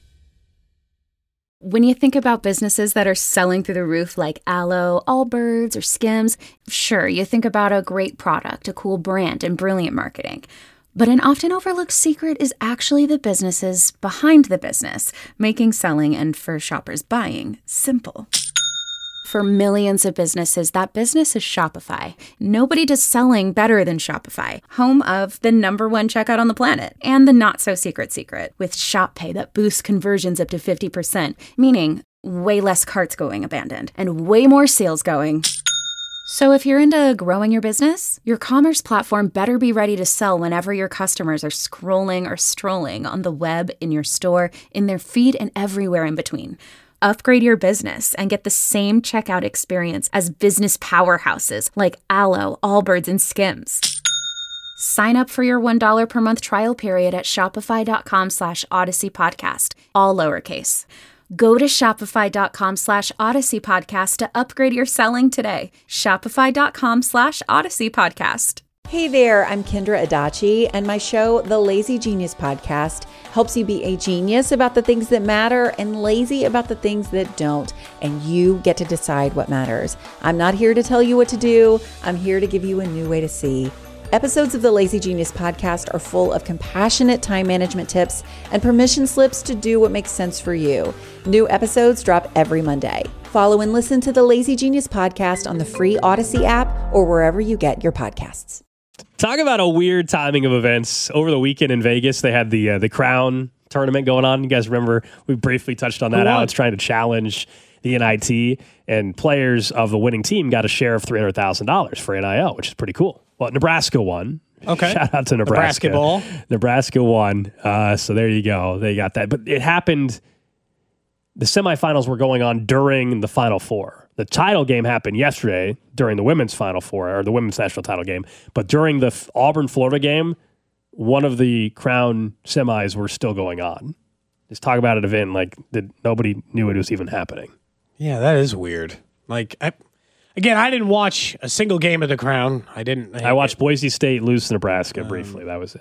When you think about businesses that are selling through the roof like Aloe, Allbirds, or Skims, sure, you think about a great product, a cool brand, and brilliant marketing. But an often overlooked secret is actually the businesses behind the business, making selling and, for shoppers, buying simple. For millions of businesses, that business is Shopify. Nobody does selling better than Shopify, home of the number one checkout on the planet, and the not-so-secret secret, with Shop Pay that boosts conversions up to fifty percent, meaning way less carts going abandoned, and way more sales going. So if you're into growing your business, your commerce platform better be ready to sell whenever your customers are scrolling or strolling on the web, in your store, in their feed, and everywhere in between. Upgrade your business and get the same checkout experience as business powerhouses like Aloe, Allbirds, and Skims. Sign up for your one dollar per month trial period at shopify.com slash Odyssey Podcast, all lowercase. Go to shopify.com slash Odyssey Podcast to upgrade your selling today. Shopify.com slash Odyssey Podcast. Hey there, I'm Kendra Adachi, and my show, The Lazy Genius Podcast, helps you be a genius about the things that matter and lazy about the things that don't, and you get to decide what matters. I'm not here to tell you what to do. I'm here to give you a new way to see. Episodes of the Lazy Genius Podcast are full of compassionate time management tips and permission slips to do what makes sense for you. New episodes drop every Monday. Follow and listen to the Lazy Genius Podcast on the free Odyssey app or wherever you get your podcasts. Talk about a weird timing of events. Over the weekend in Vegas, they had the uh, the Crown tournament going on. You guys remember we briefly touched on that. Alex trying to challenge the N I T, and players of the winning team got a share of three hundred thousand dollars for N I L, which is pretty cool. Well, Nebraska won. Okay. Shout out to Nebraska. Nebraska ball. Nebraska won. Uh, so there you go. They got that. But it happened, the semifinals were going on during the Final Four. The title game happened yesterday during the women's Final Four, or the women's national title game. But during the Auburn-Florida game, one of the Crown semis were still going on. Just talk about an event like that nobody knew it was even happening. Yeah, that is weird. Like, I, again, I didn't watch a single game of the Crown. I didn't. I, I watched it. Boise State lose to Nebraska um, briefly. That was it.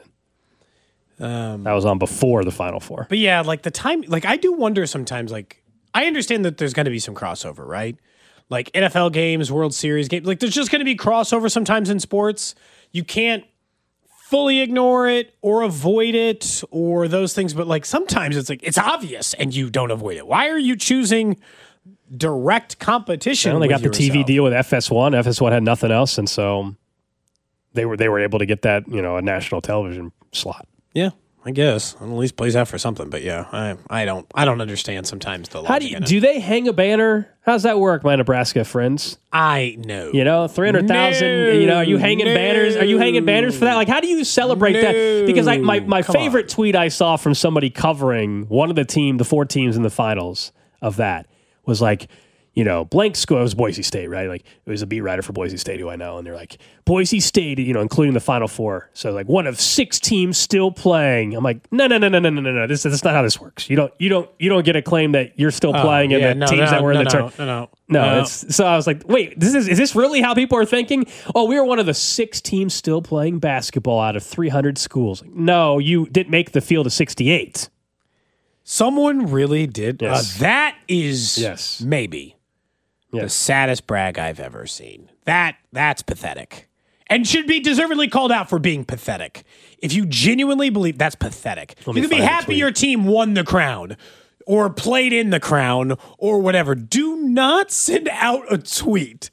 Um, that was on before the Final Four. But yeah, like the time, like I do wonder sometimes, like, I understand that there's going to be some crossover, right? Like N F L games, World Series games, like there's just going to be crossover sometimes in sports. You can't fully ignore it or avoid it or those things, but like sometimes it's like it's obvious and you don't avoid it. Why are you choosing direct competition? They only got the yourself? T V deal with F S one. F S one had nothing else, and so they were they were able to get that, you know, a national television slot. Yeah. I guess at least plays out for something, but yeah, I I don't I don't understand sometimes the logic. How do you, do they hang a banner? How's that work, my Nebraska friends? I know. You know, three hundred thousand. No, you know, are you hanging no, banners? Are you hanging banners for that? Like, how do you celebrate no, that? Because I, my my favorite on. tweet I saw from somebody covering one of the team, the four teams in the finals of that was like, you know, blank school, it was Boise State, right? Like, it was a beat writer for Boise State who I know, and they're like, Boise State, you know, including the Final Four. So, like, one of six teams still playing. I'm like, no, no, no, no, no, no, no, no. This is not how this works. You don't, you don't, you don't get a claim that you're still playing uh, yeah, and the no, teams no, that were no, in the no, tournament. No, no, no, no. It's, so I was like, wait, this is is this really how people are thinking? Oh, we were one of the six teams still playing basketball out of three hundred schools. Like, no, you didn't make the field of sixty-eight. Someone really did. Yes. Uh, that is yes. maybe. Yes. The saddest brag I've ever seen. That that's pathetic. And should be deservedly called out for being pathetic. If you genuinely believe that's pathetic. You can be happy your team won the crown or played in the crown or whatever. Do not send out a tweet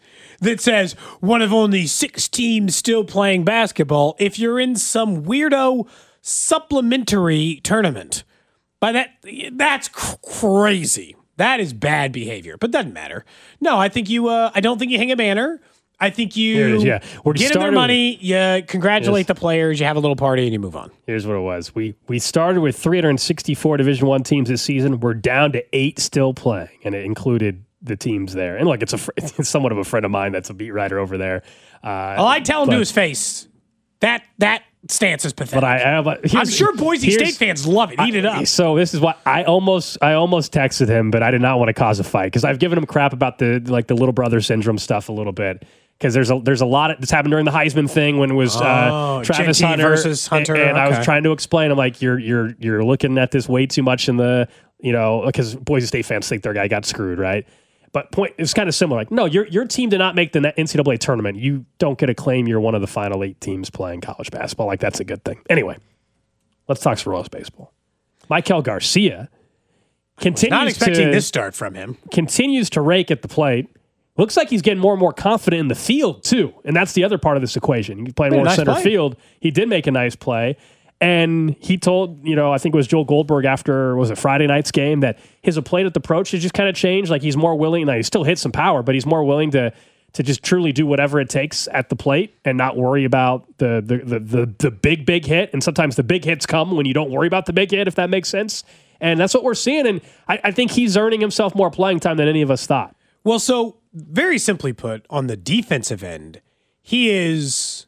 that says one of only six teams still playing basketball if you're in some weirdo supplementary tournament. By that, that's cr- crazy. That is bad behavior, but doesn't matter. No, I think you. Uh, I don't think you hang a banner. I think you Here it is, yeah. We're get in their starting- money. You congratulate Yes. the players. You have a little party and you move on. Here's what it was. We we started with three hundred sixty-four Division One teams this season. We're down to eight still playing, and it included the teams there. And look, it's a fr- it's somewhat of a friend of mine that's a beat writer over there. Uh, All I tell him but, to his face, that that stance is pathetic. But I, I have a- I'm here's- sure Boise here's- State fans love it. Eat it I- up. So this is why I almost I almost texted him, but I did not want to cause a fight because I've given him crap about the like the little brother syndrome stuff a little bit. Because there's a there's a lot of, this happened during the Heisman thing when it was uh, Oh, Travis J T Hunter versus Hunter, and, and I was okay. trying to explain. I'm like, you're you're you're looking at this way too much in the you know because Boise State fans think their guy got screwed, right? But point it's kind of similar. Like, no, your your team did not make the N C double A tournament. You don't get to claim you're one of the final eight teams playing college basketball. Like that's a good thing. Anyway, let's talk Soros baseball. Michael Garcia continues Not expecting to, this start from him. continues to rake at the plate. Looks like he's getting more and more confident in the field, too. And that's the other part of this equation. He's playing Yeah, more nice center play. field. He did make a nice play. And he told, you know, I think it was Joel Goldberg after, was it Friday night's game, that his plate at the approach has just kind of changed. Like he's more willing, now he still hits some power, but he's more willing to to just truly do whatever it takes at the plate and not worry about the the the the, the big, big hit. And sometimes the big hits come when you don't worry about the big hit, if that makes sense. And that's what we're seeing. And I, I think he's earning himself more playing time than any of us thought. Well, so very simply put, on the defensive end, he is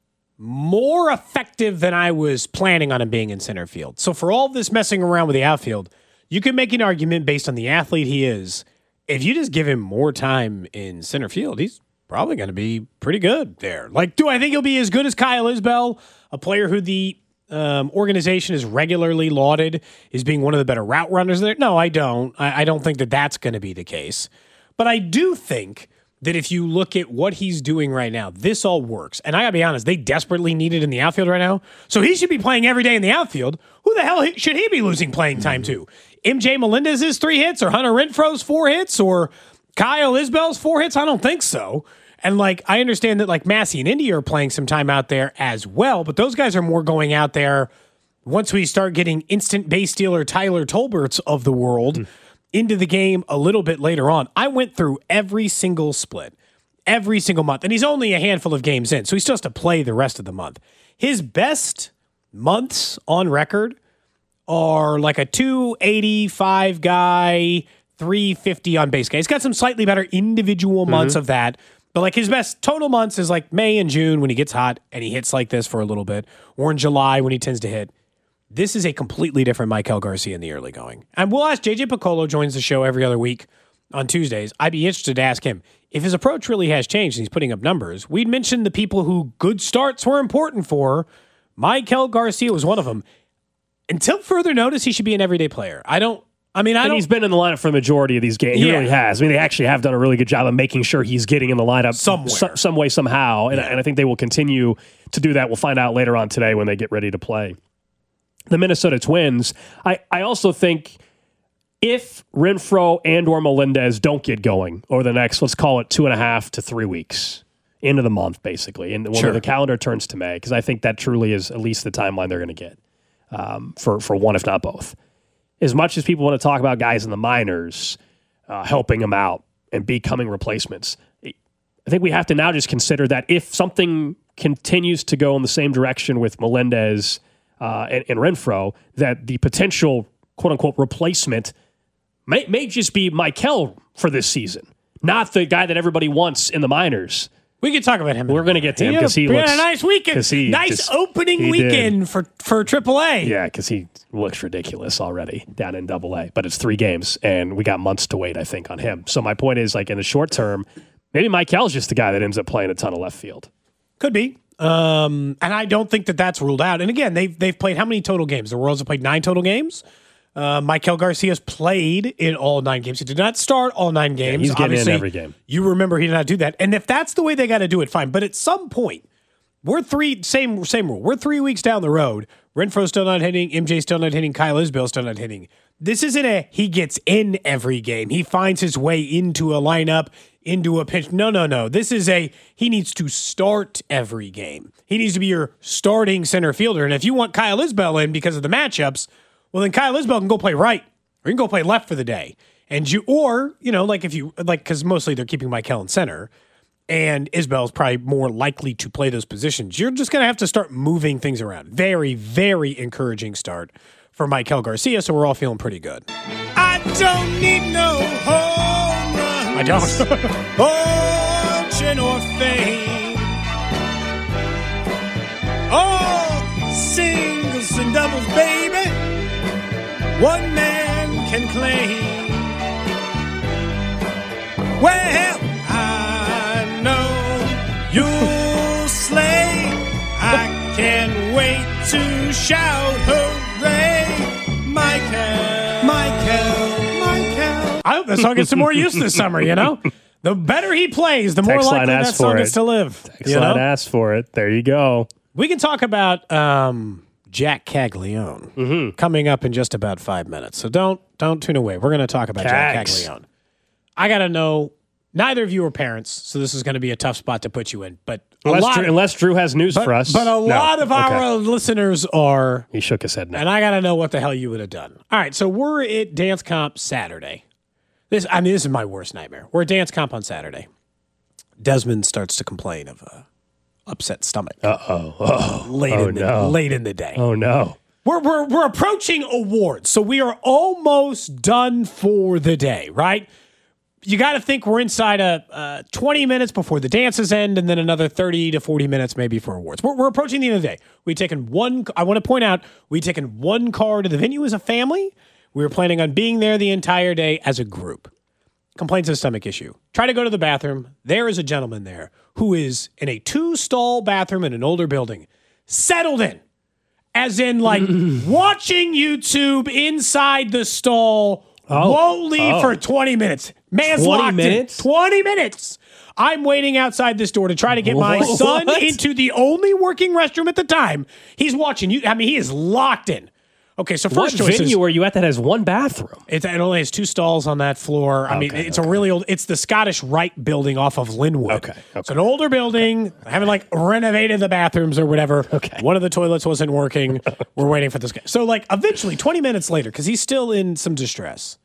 more effective than I was planning on him being in center field. So for all this messing around with the outfield, you can make an argument based on the athlete he is. If you just give him more time in center field, he's probably going to be pretty good there. Like, do I think he'll be as good as Kyle Isbell, a player who the um, organization is regularly lauded as being one of the better route runners there? No, I don't. I, I don't think that that's going to be the case. But I do think that if you look at what he's doing right now, this all works. And I got to be honest, they desperately need it in the outfield right now. So he should be playing every day in the outfield. Who the hell should he be losing playing time to? M J Melendez's three hits or Hunter Renfro's four hits or Kyle Isbell's four hits? I don't think so. And like, I understand that like Massey and India are playing some time out there as well, but those guys are more going out there once we start getting instant base stealer Tyler Tolberts of the world mm. into the game a little bit later on. I went through every single split, every single month, and he's only a handful of games in, so he still has to play the rest of the month. His best months on record are like a two eighty-five guy, three fifty on base guy. He's got some slightly better individual mm-hmm. months of that, but like his best total months is like May and June when he gets hot and he hits like this for a little bit, or in July when he tends to hit. This is a completely different Michael Garcia in the early going. And we'll ask J J Piccolo joins the show every other week on Tuesdays. I'd be interested to ask him if his approach really has changed and he's putting up numbers. We'd mentioned the people who good starts were important for. Michael Garcia was one of them. Until further notice, he should be an everyday player. I don't, I mean, I and don't. he's been in the lineup for the majority of these games. He Yeah. really has. I mean, they actually have done a really good job of making sure he's getting in the lineup Somewhere. so- some way, somehow. And, Yeah. and I think they will continue to do that. We'll find out later on today when they get ready to play. The Minnesota Twins, I, I also think if Renfroe and or Melendez don't get going over the next, let's call it two and a half to three weeks into the month, basically, and when Sure. the calendar turns to May, because I think that truly is at least the timeline they're going to get um, for, for one, if not both. As much as people want to talk about guys in the minors uh, helping them out and becoming replacements, I think we have to now just consider that if something continues to go in the same direction with Melendez uh, and, and Renfroe, that the potential quote-unquote replacement may, may just be Michael for this season, not the guy that everybody wants in the minors. We can talk about him. We're going to get to him had a- because he, he looks had a nice weekend. 'cause he nice just- opening he did. weekend for for triple A. Yeah, because he looks ridiculous already down in Double A. But it's three games, and we got months to wait, I think, on him. So my point is, like in the short term, maybe Michael's just the guy that ends up playing a ton of left field. Could be. Um, and I don't think that that's ruled out. And again, they've they've played how many total games? The Royals have played nine total games. Uh, Michael Garcia's played in all nine games. He did not start all nine games. he's getting Obviously, in every game. You remember he did not do that. And if that's the way they got to do it, fine. But at some point, we're three same same rule. We're three weeks down the road. Renfroe's still not hitting. M J's still not hitting. Kyle Isbell's still not hitting. This isn't a he gets in every game. He finds his way into a lineup, into a pinch. No, no, no. This is a he needs to start every game. He needs to be your starting center fielder. And if you want Kyle Isbell in because of the matchups, well, then Kyle Isbell can go play right or he can go play left for the day. And you, or, you know, like if you, like, because mostly they're keeping Michael in center and Isbell's probably more likely to play those positions. You're just going to have to start moving things around. Very, very encouraging start for Michael Garcia, so we're all feeling pretty good. I don't need no home runs. I don't. Fortune or fame. Oh, singles and doubles, baby. One man can claim. Well, I know you'll slay. I can't wait to shout hooray. Michael, Michael, Michael. I hope that song gets some more use this summer, you know? The better he plays, the more Text likely line that asked song for gets it. to live. Text you know? line asked for it. There you go. We can talk about um, Jack Caglione Mm-hmm. coming up in just about five minutes. So don't don't tune away. We're going to talk about Jack Cags. Caglione. I got to know, neither of you are parents, so this is going to be a tough spot to put you in. But a Unless, lot, Drew, unless Drew has news but, for us. but a No. lot of Okay. our listeners are. He shook his head no. And I got to know what the hell you would have done. All right, so we're at Dance Comp Saturday. This, I mean, this is my worst nightmare. We're at Dance Comp on Saturday. Desmond starts to complain of a upset stomach. Uh-oh. Oh, late oh in the no. late in the day. Oh, no. We're, we're, we're approaching awards, so we are almost done for the day, right? You got to think we're inside of uh, twenty minutes before the dances end, and then another thirty to forty minutes maybe for awards. We're, we're approaching the end of the day. We've taken one, I want to point out, we've taken one car to the venue as a family. We were planning on being there the entire day as a group. Complains of a stomach issue. Try to go to the bathroom. There is a gentleman there who is in a two-stall bathroom in an older building, settled in. As in, like, watching YouTube inside the stall, Oh. won't leave Oh. for twenty minutes. Man's twenty locked minutes? in. twenty minutes. I'm waiting outside this door to try to get my What? son into the only working restroom at the time. He's watching you. I mean, he is locked in. Okay, so What first choice venue is, are you at that has one bathroom? it, it only has two stalls on that floor. I mean, Okay, it's okay. a really old, it's the Scottish Rite building off of Linwood. Okay, okay. It's an older building. I haven't like renovated the bathrooms or whatever. Okay. One of the toilets wasn't working. We're waiting for this guy. So like eventually twenty minutes later, because he's still in some distress,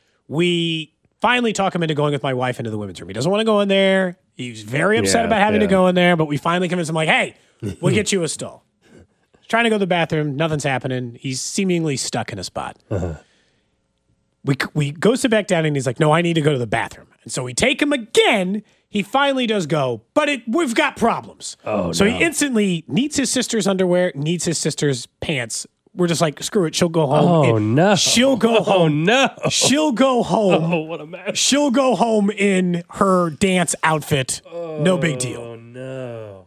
we finally talk him into going with my wife into the women's room. He doesn't want to go in there. He's very upset Yeah, about having yeah. to go in there, but we finally convince him like, hey, we'll get you a stall. Trying to go to the bathroom, nothing's happening. He's seemingly stuck in a spot. Uh-huh. We we go sit back down and he's like, no, I need to go to the bathroom. And so we take him again. He finally does go, but it we've got problems. Oh, so no. he instantly needs his sister's underwear, needs his sister's pants. We're just like, screw it. She'll go home. Oh, in- no. She'll go Oh, home. no. She'll go home. Oh, what a mess. She'll go home in her dance outfit. No big deal. Oh, no.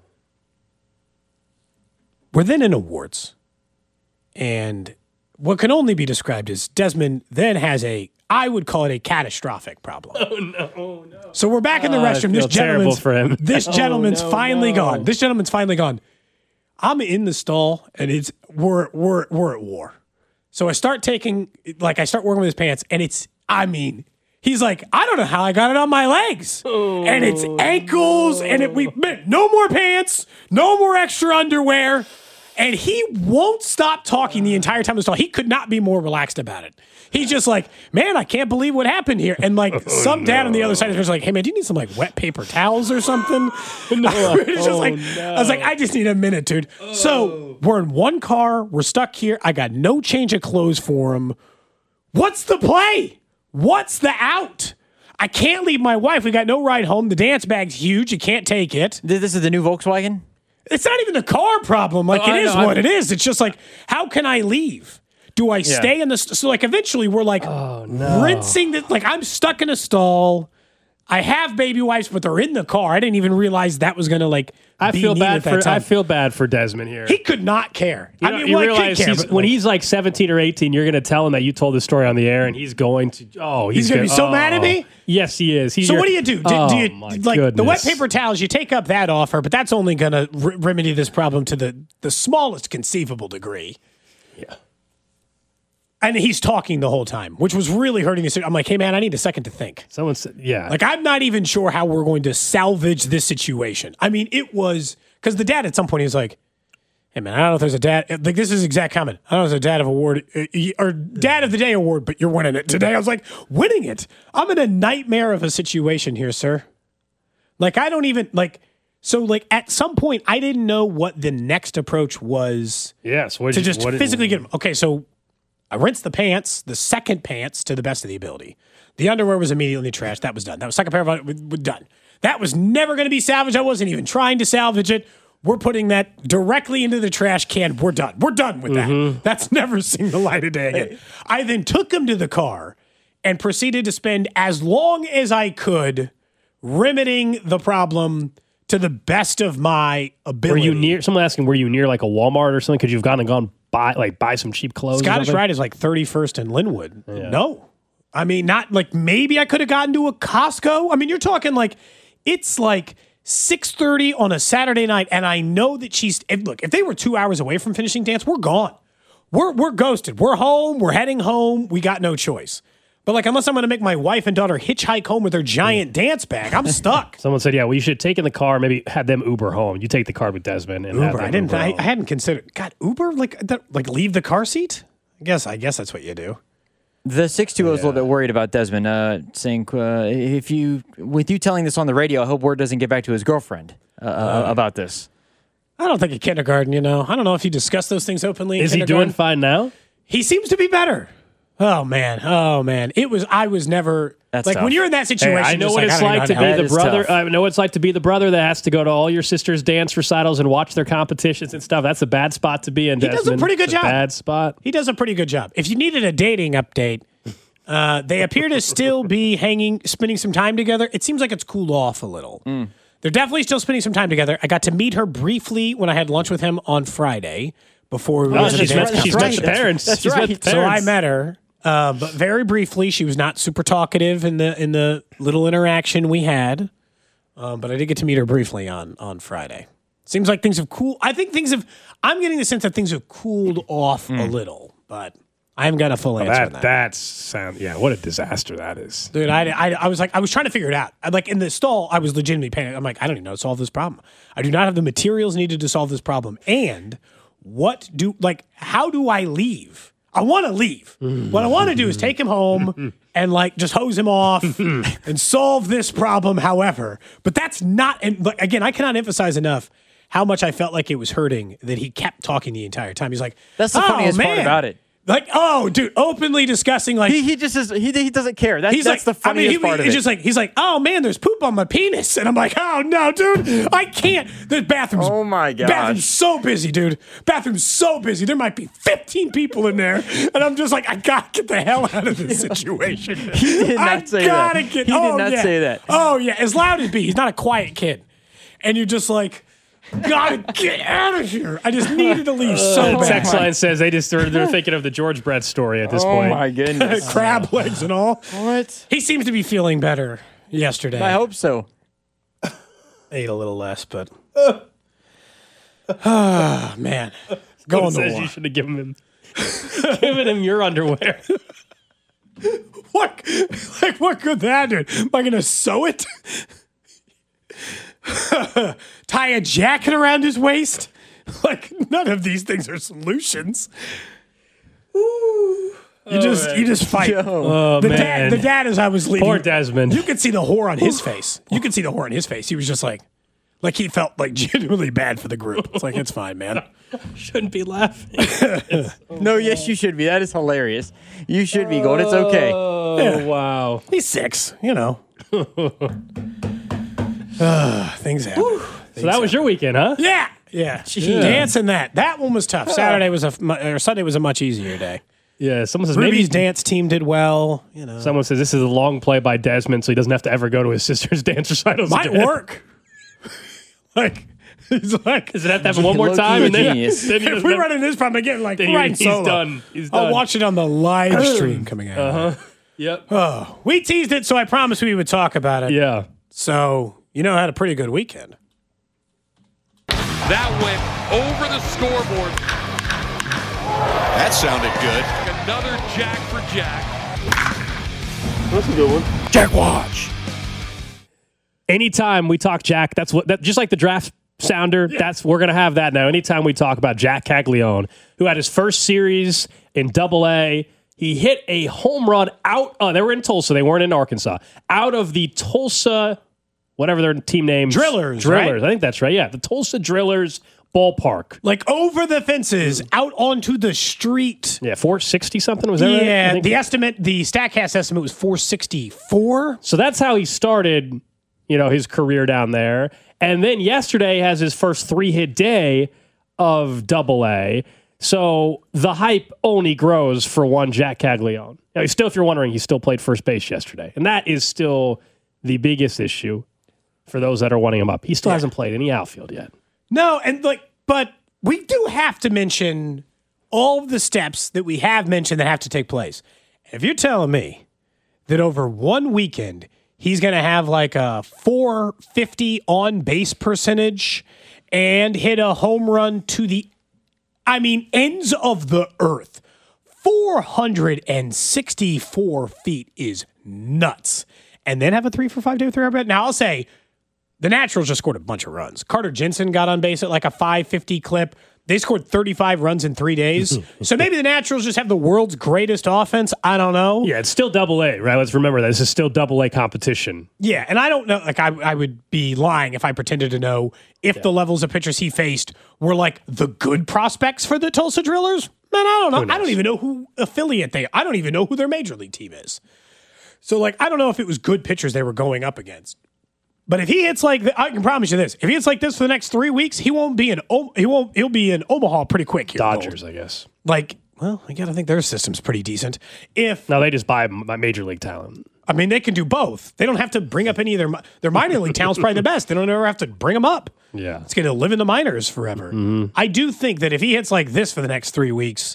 We're then in awards. And what can only be described as Desmond then has a, I would call it a catastrophic problem. Oh, no, no. So we're back in the Oh, I restroom. feel This terrible gentleman's for him. This Oh, gentleman's no, finally no. gone. This gentleman's finally gone. I'm in the stall and it's we're we're we're at war. So I start taking like I start working with his pants and it's I mean he's like I don't know how I got it on my legs Oh, and it's ankles and it we man, no more pants, no more extra underwear. And he won't stop talking the entire time in the stall. He could not be more relaxed about it. He's just like, man, I can't believe what happened here. And like Oh, some dad on the other side of the like, hey man, do you need some like wet paper towels or something? No, it's just Oh, like no. I was like, I just need a minute, dude. So we're in one car, we're stuck here. I got no change of clothes for him. What's the play? What's the out? I can't leave my wife. We got no ride home. The dance bag's huge. You can't take it. This is the new Volkswagen? It's not even a car problem. Like, Oh, it I is know, what I- it is. It's just like, how can I leave? Do I stay in the st- so like eventually we're like Oh, no. rinsing the like I'm stuck in a stall. I have baby wipes, but they're in the car. I didn't even realize that was gonna like I be feel needed bad at that for time. I feel bad for Desmond here. He could not care. You I know, mean, you well, realize he could care, he's, but, when like, he's like seventeen or eighteen, you're going to tell him that you told the story on the air, and he's going to. Oh, he's, He's gonna be so oh. mad at me? Yes, he is. He's So your- what do you do? Do, oh, do you my like the wet goodness. paper towels? You take up that offer, but that's only going to re- remedy this problem to the the smallest conceivable degree. Yeah. And he's talking the whole time, which was really hurting me. I'm like, hey, man, I need a second to think. Someone said, yeah. Like, I'm not even sure how we're going to salvage this situation. I mean, it was, because the dad at some point, he was like, hey, man, I don't know if there's a dad, like, this is his exact comment. I don't know if there's a dad of award, or dad of the day award, but you're winning it today. I was like, winning it? I'm in a nightmare of a situation here, sir. Like, I don't even, like, so, like, at some point, I didn't know what the next approach was. Yes. What to you, just what physically did, get him. Okay, so I rinsed the pants, the second pants to the best of the ability. The underwear was immediately trashed. That was done. That was second pair of underwear was done. That was never going to be salvaged. I wasn't even trying to salvage it. We're putting that directly into the trash can. We're done. We're done with Mm-hmm. that. That's never seen the light of day again. I then took him to the car and proceeded to spend as long as I could remedying the problem to the best of my ability. Were you near, someone asking, were you near like a Walmart or something? Could you have gone and gone buy, like, buy some cheap clothes? Scottish Rite is like thirty-first and Linwood. Yeah. No. I mean, not like maybe I could have gotten to a Costco. I mean, you're talking like it's like six thirty on a Saturday night, and I know that she's if, look, if they were two hours away from finishing dance, we're gone. We're we're ghosted. We're home. We're heading home. We got no choice. But like, unless I'm going to make my wife and daughter hitchhike home with their giant dance bag, I'm stuck. Someone said, yeah, well, you should take in the car, maybe have them Uber home. You take the car with Desmond and have Uber. them I didn't. Uber I, home. I hadn't considered. God, Uber like that, like leave the car seat. I guess. I guess that's what you do. The six two zero is a little bit worried about Desmond, uh, saying uh, if you, with you telling this on the radio, I hope word doesn't get back to his girlfriend uh, uh, about this. I don't think in kindergarten, you know. I don't know if you discuss those things openly. in Is he kindergarten. doing fine now? He seems to be better. Oh man, oh man. It was. I was never That's like tough. when you're in that situation. Hey, I know just what like, it's I don't like to know be how the is brother. tough. I know what it's like to be the brother that has to go to all your sister's dance recitals and watch their competitions and stuff. That's a bad spot to be in. He does a Desmond. pretty good It's a job. Bad spot. He does a pretty good job. If you needed a dating update, uh, they appear to still be hanging, spending some time together. It seems like it's cooled off a little. Mm. They're definitely still spending some time together. I got to meet her briefly when I had lunch with him on Friday before we Oh, went to the she's dance met, she's competition. met the parents. That's She's met right. the So I parents. met her, uh, but very briefly. She was not super talkative in the in the little interaction we had, um, but I did get to meet her briefly on on Friday. Seems like things have cooled. I think things have. I'm getting the sense that things have cooled off a little, but I haven't got a full answer That, on that. that's sound. Yeah, what a disaster that is. Dude, I, I, I was like, I was trying to figure it out. I, like in the stall, I was legitimately panicked. I'm like, I don't even know how to solve this problem. I do not have the materials needed to solve this problem. And what do, like, how do I leave? I want to leave. What I want to do is take him home and like just hose him off and solve this problem. However, but that's not, and like, again, I cannot emphasize enough how much I felt like it was hurting that he kept talking the entire time. He's like, That's the "Oh, funniest part man." about it. Like, oh, dude, openly discussing like He he just is, he he doesn't care. That's he's that's like, the funniest I mean, he, part of he's it. just like he's like, oh man, there's poop on my penis, and I'm like, oh no, dude, I can't. The bathroom's Oh, my gosh. bathroom's so busy, dude. Bathroom's so busy. There might be fifteen people in there, and I'm just like, I gotta get the hell out of this situation. He did not I say gotta that. Get, He did oh, not yeah. say that. Oh yeah, as loud as be. He's not a quiet kid, and you're just like, gotta get out of here. I just needed to leave so The bad. text line says they just they're, they're thinking of the George Brett story at this oh point. my goodness. Crab legs and all. What? He seems to be feeling better yesterday. I hope so. Ate a little less, but ah, man, going to says war. you should have given him given him your underwear. What? Like, what could that do? Am I going to sew it? Tie a jacket around his waist? Like, none of these things are solutions. Ooh. You just, you just fight. Oh the man, dad, the dad, as I was leaving, poor Desmond. you could see the whore on his face. You could see the whore on his face. He was just like, like he felt like genuinely bad for the group. It's like, it's fine, man. Shouldn't be laughing. No, yes, you should be. That is hilarious. You should be going. It's okay. Oh Yeah. wow. He's six, you know. uh, things happen. So that was your weekend, huh? Yeah, yeah. Dancing that. That one was tough. Saturday was a mu- or Sunday was a much easier day. Yeah. Someone says Ruby's maybe dance team did well. You know, Someone says this is a long play by Desmond, so he doesn't have to ever go to his sister's dance recitals. might again. work. Like he's like, Does it have to happen one more Low-key time? a And then, genius. then he if doesn't we have- run into this problem again, like then we're he- riding he's solo. done. He's I'll done. watch it on the live stream coming out. Uh-huh. Yep. Oh, we teased it, so I promised we would talk about it. Yeah. So you know, I had a pretty good weekend. That went over the scoreboard. That sounded good. And Another jack for Jack. That's a good one. Jack Watch. Anytime we talk Jack, that's what that just like the draft sounder. Yeah. That's we're gonna have that now. Anytime we talk about Jack Caglione, who had his first series in Double A, he hit a home run out. Oh, they were in Tulsa. They weren't in Arkansas. Out of the Tulsa, whatever their team name, Drillers. Drillers. Right? I think that's right. Yeah, the Tulsa Drillers ballpark, like over the fences, out onto the street. Yeah, four sixty something. Was that yeah, right? Yeah, the estimate, the Statcast estimate was four sixty-four. So that's how he started, you know, his career down there. And then yesterday has his first three-hit day of Double A. So the hype only grows for one Jack Caglione. Now, still, if you're wondering, he still played first base yesterday. And that is still the biggest issue for those that are wanting him up. He still yeah. hasn't played any outfield yet. No, and like, but we do have to mention all of the steps that we have mentioned that have to take place. If you're telling me that over one weekend, he's going to have like a four fifty on base percentage and hit a home run to the, I mean, ends of the earth. four hundred sixty-four feet is nuts. And then have a three for five day with three R B I. Now I'll say the Naturals just scored a bunch of runs. Carter Jensen got on base at like a five fifty clip. They scored thirty-five runs in three days. So maybe the Naturals just have the world's greatest offense. I don't know. Yeah, it's still Double A, right? Let's remember that this is still Double A competition. Yeah, and I don't know. Like I, I would be lying if I pretended to know if yeah. the levels of pitchers he faced were like the good prospects for the Tulsa Drillers. Man, I don't know. I don't even know who affiliate they. I don't even know who their major league team is. So like, I don't know if it was good pitchers they were going up against. But if he hits like, the, I can promise you this: if he hits like this for the next three weeks, he won't be in. He won't. He'll be in Omaha pretty quick. Here, Dodgers, I guess. Like, well, I gotta think their system's pretty decent. If no, they just buy my major league talent. I mean, they can do both. They don't have to bring up any of their their minor league talent's probably the best. They don't ever have to bring them up. Yeah, it's gonna live in the minors forever. Mm-hmm. I do think that if he hits like this for the next three weeks,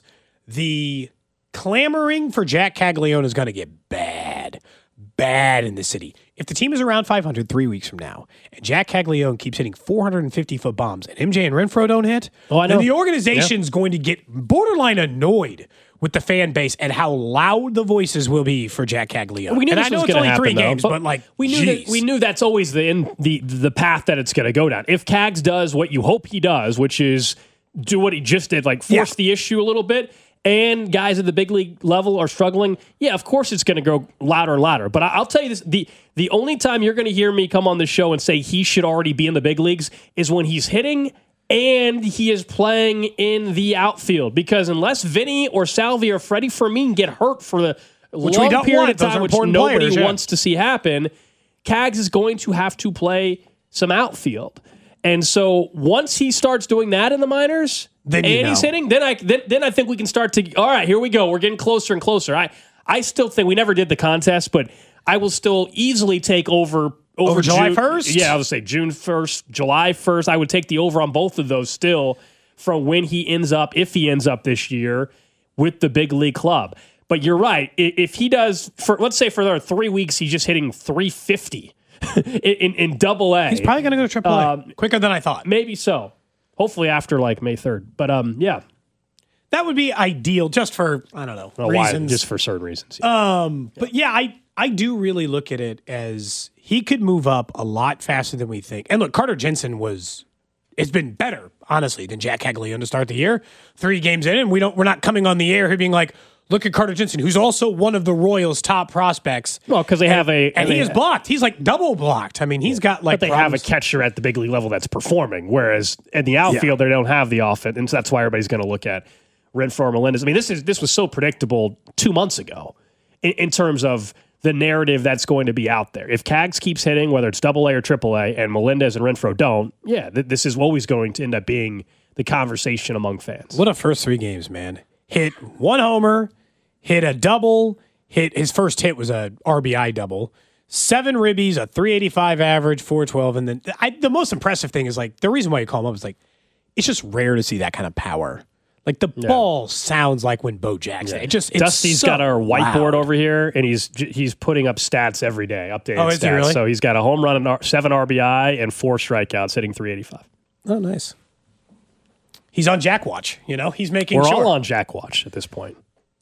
the clamoring for Jack Caglione is gonna get bad. Bad in the city. If the team is around five hundred three weeks from now, and Jack Caglione keeps hitting four hundred fifty foot bombs, and M J and Renfroe don't hit, oh, I know. then the organization's yeah. going to get borderline annoyed with the fan base and how loud the voices will be for Jack Caglione. We knew and this I know was it's only happen, three though, games, but, but like we knew that, we knew that's always the in, the the path that it's going to go down. If Cags does what you hope he does, which is do what he just did, like force yeah. the issue a little bit. And guys at the big league level are struggling. Yeah, of course it's going to go louder and louder. But I'll tell you this, the the only time you're going to hear me come on the show and say he should already be in the big leagues is when he's hitting and he is playing in the outfield. Because unless Vinny or Salvi or Freddie Fermin get hurt for the which long we don't period want. of time, which players, nobody yeah. wants to see happen, Cags is going to have to play some outfield. And so once he starts doing that in the minors, then and know. he's hitting, then I then, then I think we can start to, all right, here we go. We're getting closer and closer. I, I still think, we never did the contest, but I will still easily take over over, over July June, first? Yeah, I would say June first, July first. I would take the over on both of those still from when he ends up, if he ends up this year with the big league club. But you're right. If he does, for let's say for another three weeks, he's just hitting three fifty. in, in, in Double A. He's probably going to go to Triple A um, quicker than I thought. Maybe so. Hopefully after like May third. But um, yeah. That would be ideal just for, I don't know, well, reasons. Why? Just for certain reasons. Yeah. Um, yeah. But yeah, I, I do really look at it as he could move up a lot faster than we think. And look, Carter Jensen was, it's been better, honestly, than Jack Caglione to start the year. Three games in, and we don't, we're not coming on the air here being like, look at Carter Jensen, who's also one of the Royals' top prospects. Well, because they and, have a... And, and he is blocked. He's like double blocked. I mean, he's got like But they problems. have a catcher at the big league level that's performing, whereas in the outfield, yeah. they don't have the offense. And so that's why everybody's going to look at Renfroe or Melendez. I mean, this is this was so predictable two months ago in, in terms of the narrative that's going to be out there. If Cags keeps hitting, whether it's Double A or Triple A, and Melendez and Renfroe don't, yeah, th- this is always going to end up being the conversation among fans. What a first three games, man. Hit one homer, hit a double, hit his first hit was a R B I double, seven ribbies, a three eighty-five average, four twelve, and then I, the most impressive thing is like the reason why you call him up is like it's just rare to see that kind of power. Like the yeah. ball sounds like when Bo Jackson. Yeah. It just it's Dusty's so got our whiteboard loud. over here, and he's he's putting up stats every day, updated oh, is stats. he really? So he's got a home run, and seven R B I, and four strikeouts, hitting three eighty-five. Oh, nice. He's on Jack Watch. You know, he's making We're sure. all on Jack Watch at this point.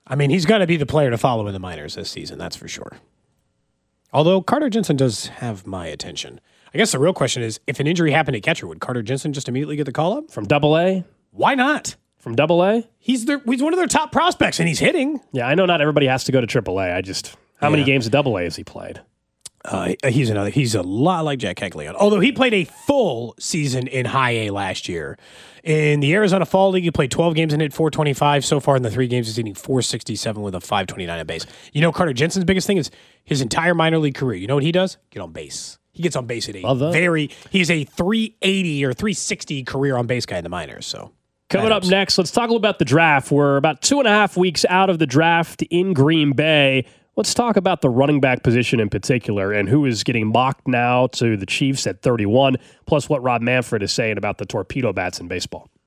I mean, he's going to be the player to follow in the minors this season, that's for sure. Although Carter Jensen does have my attention. I guess the real question is, if an injury happened at catcher, would Carter Jensen just immediately get the call-up? From Double A? Why not? From Double A? He's their, he's one of their top prospects, and he's hitting. Yeah, I know not everybody has to go to Triple A. I just, how yeah. many games of Double A has he played? Uh, he's another. He's a lot like Jack Caglianone. Although he played a full season in High A last year. In the Arizona Fall League, he played twelve games and hit four twenty-five. So far in the three games, he's hitting four sixty-seven with a five twenty-nine on base. You know, Carter Jensen's biggest thing is his entire minor league career. You know what he does? Get on base. He gets on base at a very. He's a three eighty or three sixty career on base guy in the minors. So. Coming up next, let's talk a little about the draft. We're about two and a half weeks out of the draft in Green Bay. Let's talk about the running back position in particular and who is getting mocked now to the Chiefs at thirty-one, plus what Rob Manfred is saying about the torpedo bats in baseball.